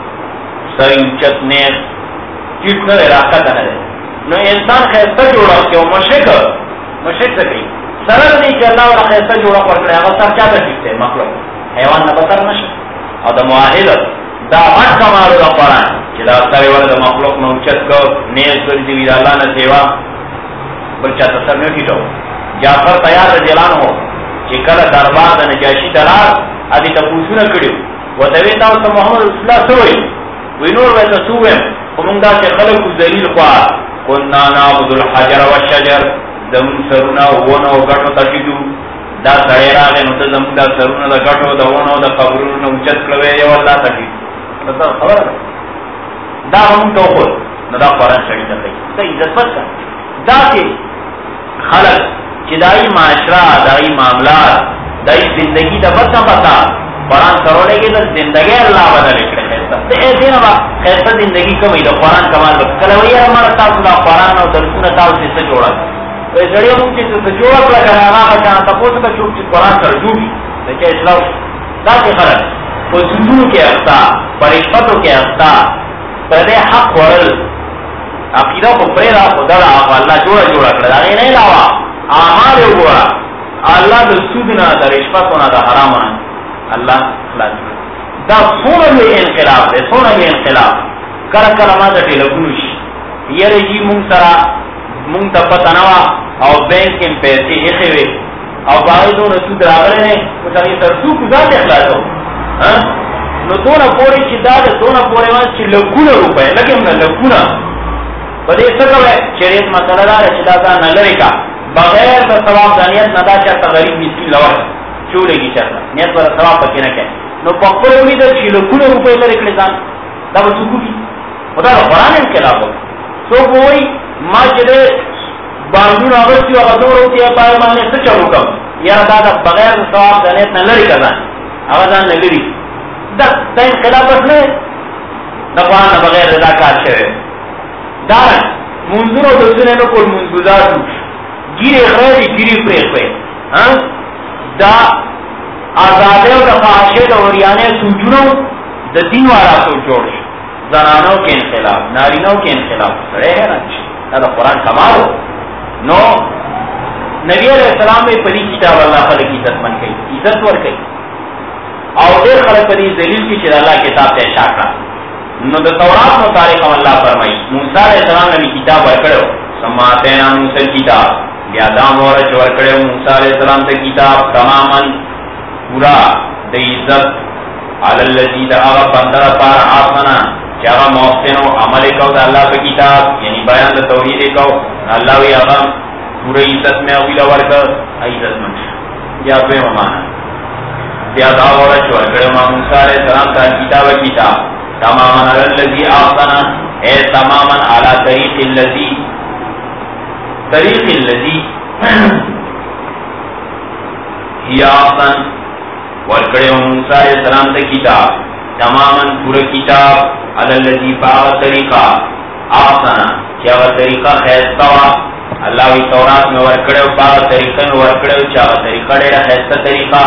سری اچت نیخ چیٹ نہ دے راکہ نہ دے نو انسان خیستہ جوڑا کہ وہ مشرک مشرک سے کہیں سرل نہیں کہ اللہ والا خیستہ جوڑا پر کرے اگر سر کیا تشکتے ہیں مخلوق حیوان نہ بسر نشک اور دا معاہدت دا غٹ کمالو دا قرآن کہ دا سرے والا دا مخلوق نو اچت کو نیز کر دیوی دا اللہ نہ سیوا بلچہ تصر نہیں ٹھیٹو. جعفر تیار رجلان ہو کہ کل دربار دا نجاشی دلار ادھی تپوسو نہ کڑیو و دویتا ہوتا محمد رسول اللہ سوئی وی نور ویسا سوئیم ومنگا سے خلق دلیل خواه کننا نعبد الحجر والشجر زمون سرونا وونا و گٹو تشیدو دا سڑی راگے نو تا زمون دا سرونا دا گٹو دا وونا دا قبرونا اچت کلوے یو اللہ تشیدو دا خبر دا ہمون تو خود نو دا قرآن شریف دا خیلی دا عزت بس کر دا کہ خلق چی دائی معاشرہ دائی معاملات دائی زندگی دا بس پتا قرآن سرولے گی دا زندگی اللہ بدل اکڑے خیستہ دا ایسے نبا خیستہ زندگی کمی دا قرآن کمال بس کلوئی ہمارا تاثر دا قرآن و درسون تاثر سے جوڑا تو اس جڑی ہمون چیز سے جوڑا پلا کر آگا بچانا تپوس کا چوک چیز قرآن سر جوڑی لیکن اسلام دا کے خلق فسدو کے اختا پرشفتو کے اختا پردے حق ورل عقیدہ کو پریدہ خدا دا آقا اللہ جوڑا جوڑا کرد آگے نہیں لاوا آمال ہوگا اللہ دا سودنا دا رشفتونا دا حرامنا اللہ خلاص دا سونا بھی انقلاب دے سونا بھی انقلاب کر کلمات ٹی لگنوش یہ رجی مونگ سرا مونگ تا پتنوا او بینک کے پیسے اخوے او باقی دون سود راغلے نے کچھ آگے سرسو کزاد اخلاص ہو نو دونا پوری چی دا دونا پوری وانس چی لگونا روپے لگے ہمنا لگونا بدے سکو ہے شریعت مسئلہ دار چلا دا نلرے کا بغیر دا ثواب دانیت ندا چاہتا غریب مسکین لور چولے گی چاہتا نیت پر ثواب پکی نہ کہے نو پکڑ امید ہے چیلو کلو روپے لر اکڑے دان دا وہ سکو کی خدا را قرآن انقلاب ہو سو کوئی ما چلے باندون آغستی و غدور ہوتی ہے پائے مانے سچا حکم یا دا دا بغیر ثواب دانیت نہ لری کا دان آغازان نہ لری دا دا انقلاب اس نے دا قرآن بغیر دا کار شوئے دارن منظور و دسنے نو کل منظوزات ہوش گیری خیلی گیری پریخ پہ دا آزادے و دا فحاشے دا وریانے سوچنو دا دین والا سوچ جوڑش زنانوں کے انخلاف نارینوں کے انخلاف سڑے ہے نا دا قرآن کمال ہو نو نبی علیہ السلام میں پری کتاب اللہ خلق عزت من گئی عزت ور گئی اور دیر خلق پری ذلیل کی چر اللہ کتاب تے شاکرا نو دا تورات مطارق اللہ فرمائی موسیٰ علیہ السلام نے کتاب ورکڑو سماتینا موسیٰ کتاب بیادام ورچ ورکڑو موسیٰ علیہ السلام تے کتاب تماما پورا دا عزت علاللزی دا آغا بندر پار آسنا چاہا محسن و عمل کو دا اللہ پہ کتاب یعنی بیان دا توحید کو اللہ وی آغا پورا عزت میں اویلا ورکر عزت منش یا پہ ممانا بیادام ورچ ورکڑو موسیٰ علیہ السلام تا کتاب کتاب تماما علاللزی آسنا اے تماما علا طریق اللذی طریق اللذی ہی آسن ورکڑے موسیٰ علیہ السلام تا کتاب تماما پورا کتاب علاللزی باغ طریقہ آسنا کیا وہ طریقہ خیستوا اللہ وی تورات میں ورکڑے باغ طریقہ میں ورکڑے چاہا طریقہ ڈیرا خیستہ طریقہ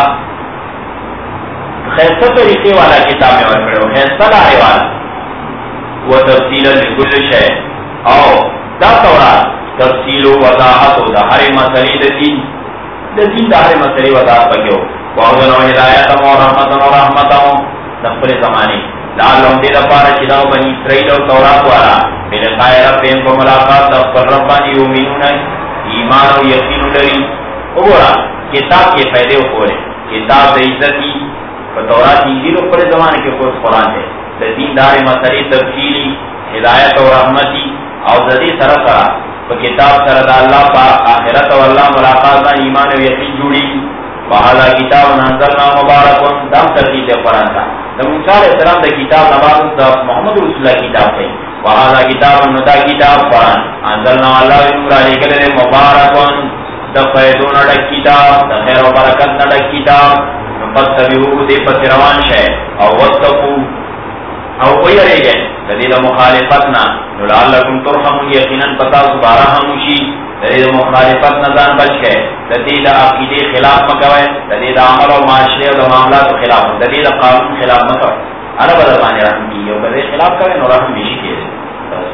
خیستہ طریقے والا کتاب میں ورکڑے خیستہ لارے والا وہ تفصیل لکل شے او دا تورات تفصیل و وضاحت و دا ہر مسئلے دا دین دا دین دا ہر مسئلے وضاحت پکیو وَأَوْزَنَ وَهِدَایَتَمْ وَرَحْمَتَمْ وَرَحْمَتَمْ دخل زمانے لعلہم دے دپارا چلاو بنی اسرائیل و تورات والا بلقاء ربهم بملاقات دفر ربانی یومنون ایمان و یقین لری اگورا کتاب کے فیدے و خورے کتاب دا عزتی تورات انجیل و پر زمانے کے خود قرآن دے دین دار مسئلے تفصیلی ہدایت و رحمتی او زدی سر سرا کتاب سر دا اللہ پا آخرت و اللہ ملاقات دا ایمان و یقین جوڑی وحالا کتاب نانزلنا مبارکون دام ترتیب قرآن تا دا موسیٰ علیہ السلام دا کتاب نباد دا محمد رسول اللہ کتاب تے وحالا کتاب ندا کتاب قرآن انزلنا اللہ نور علیہ کلے مبارکون دا فیدون اڈک کتاب دا خیر و برکت اڈک کتاب پس تبیہو دے پس روان شے او وستقو او کوئی رہ گئے تدید مخالفتنا نلعلکم ترحمون یقیناً پتا سبارہ ہموشی دې مخالفت نه ځان بچ کړي، د دې د عقیدې خلاف مکوئ، د دې د عمل او معاشره او د معاملاتو خلاف، د دې د قانون خلاف مکوئ. الله به در باندې رحم کیږي او د دې خلاف کوئ نو رحم نشي کېږي. بس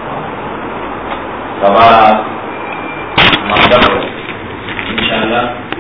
سبا مطلب انشاءاللہ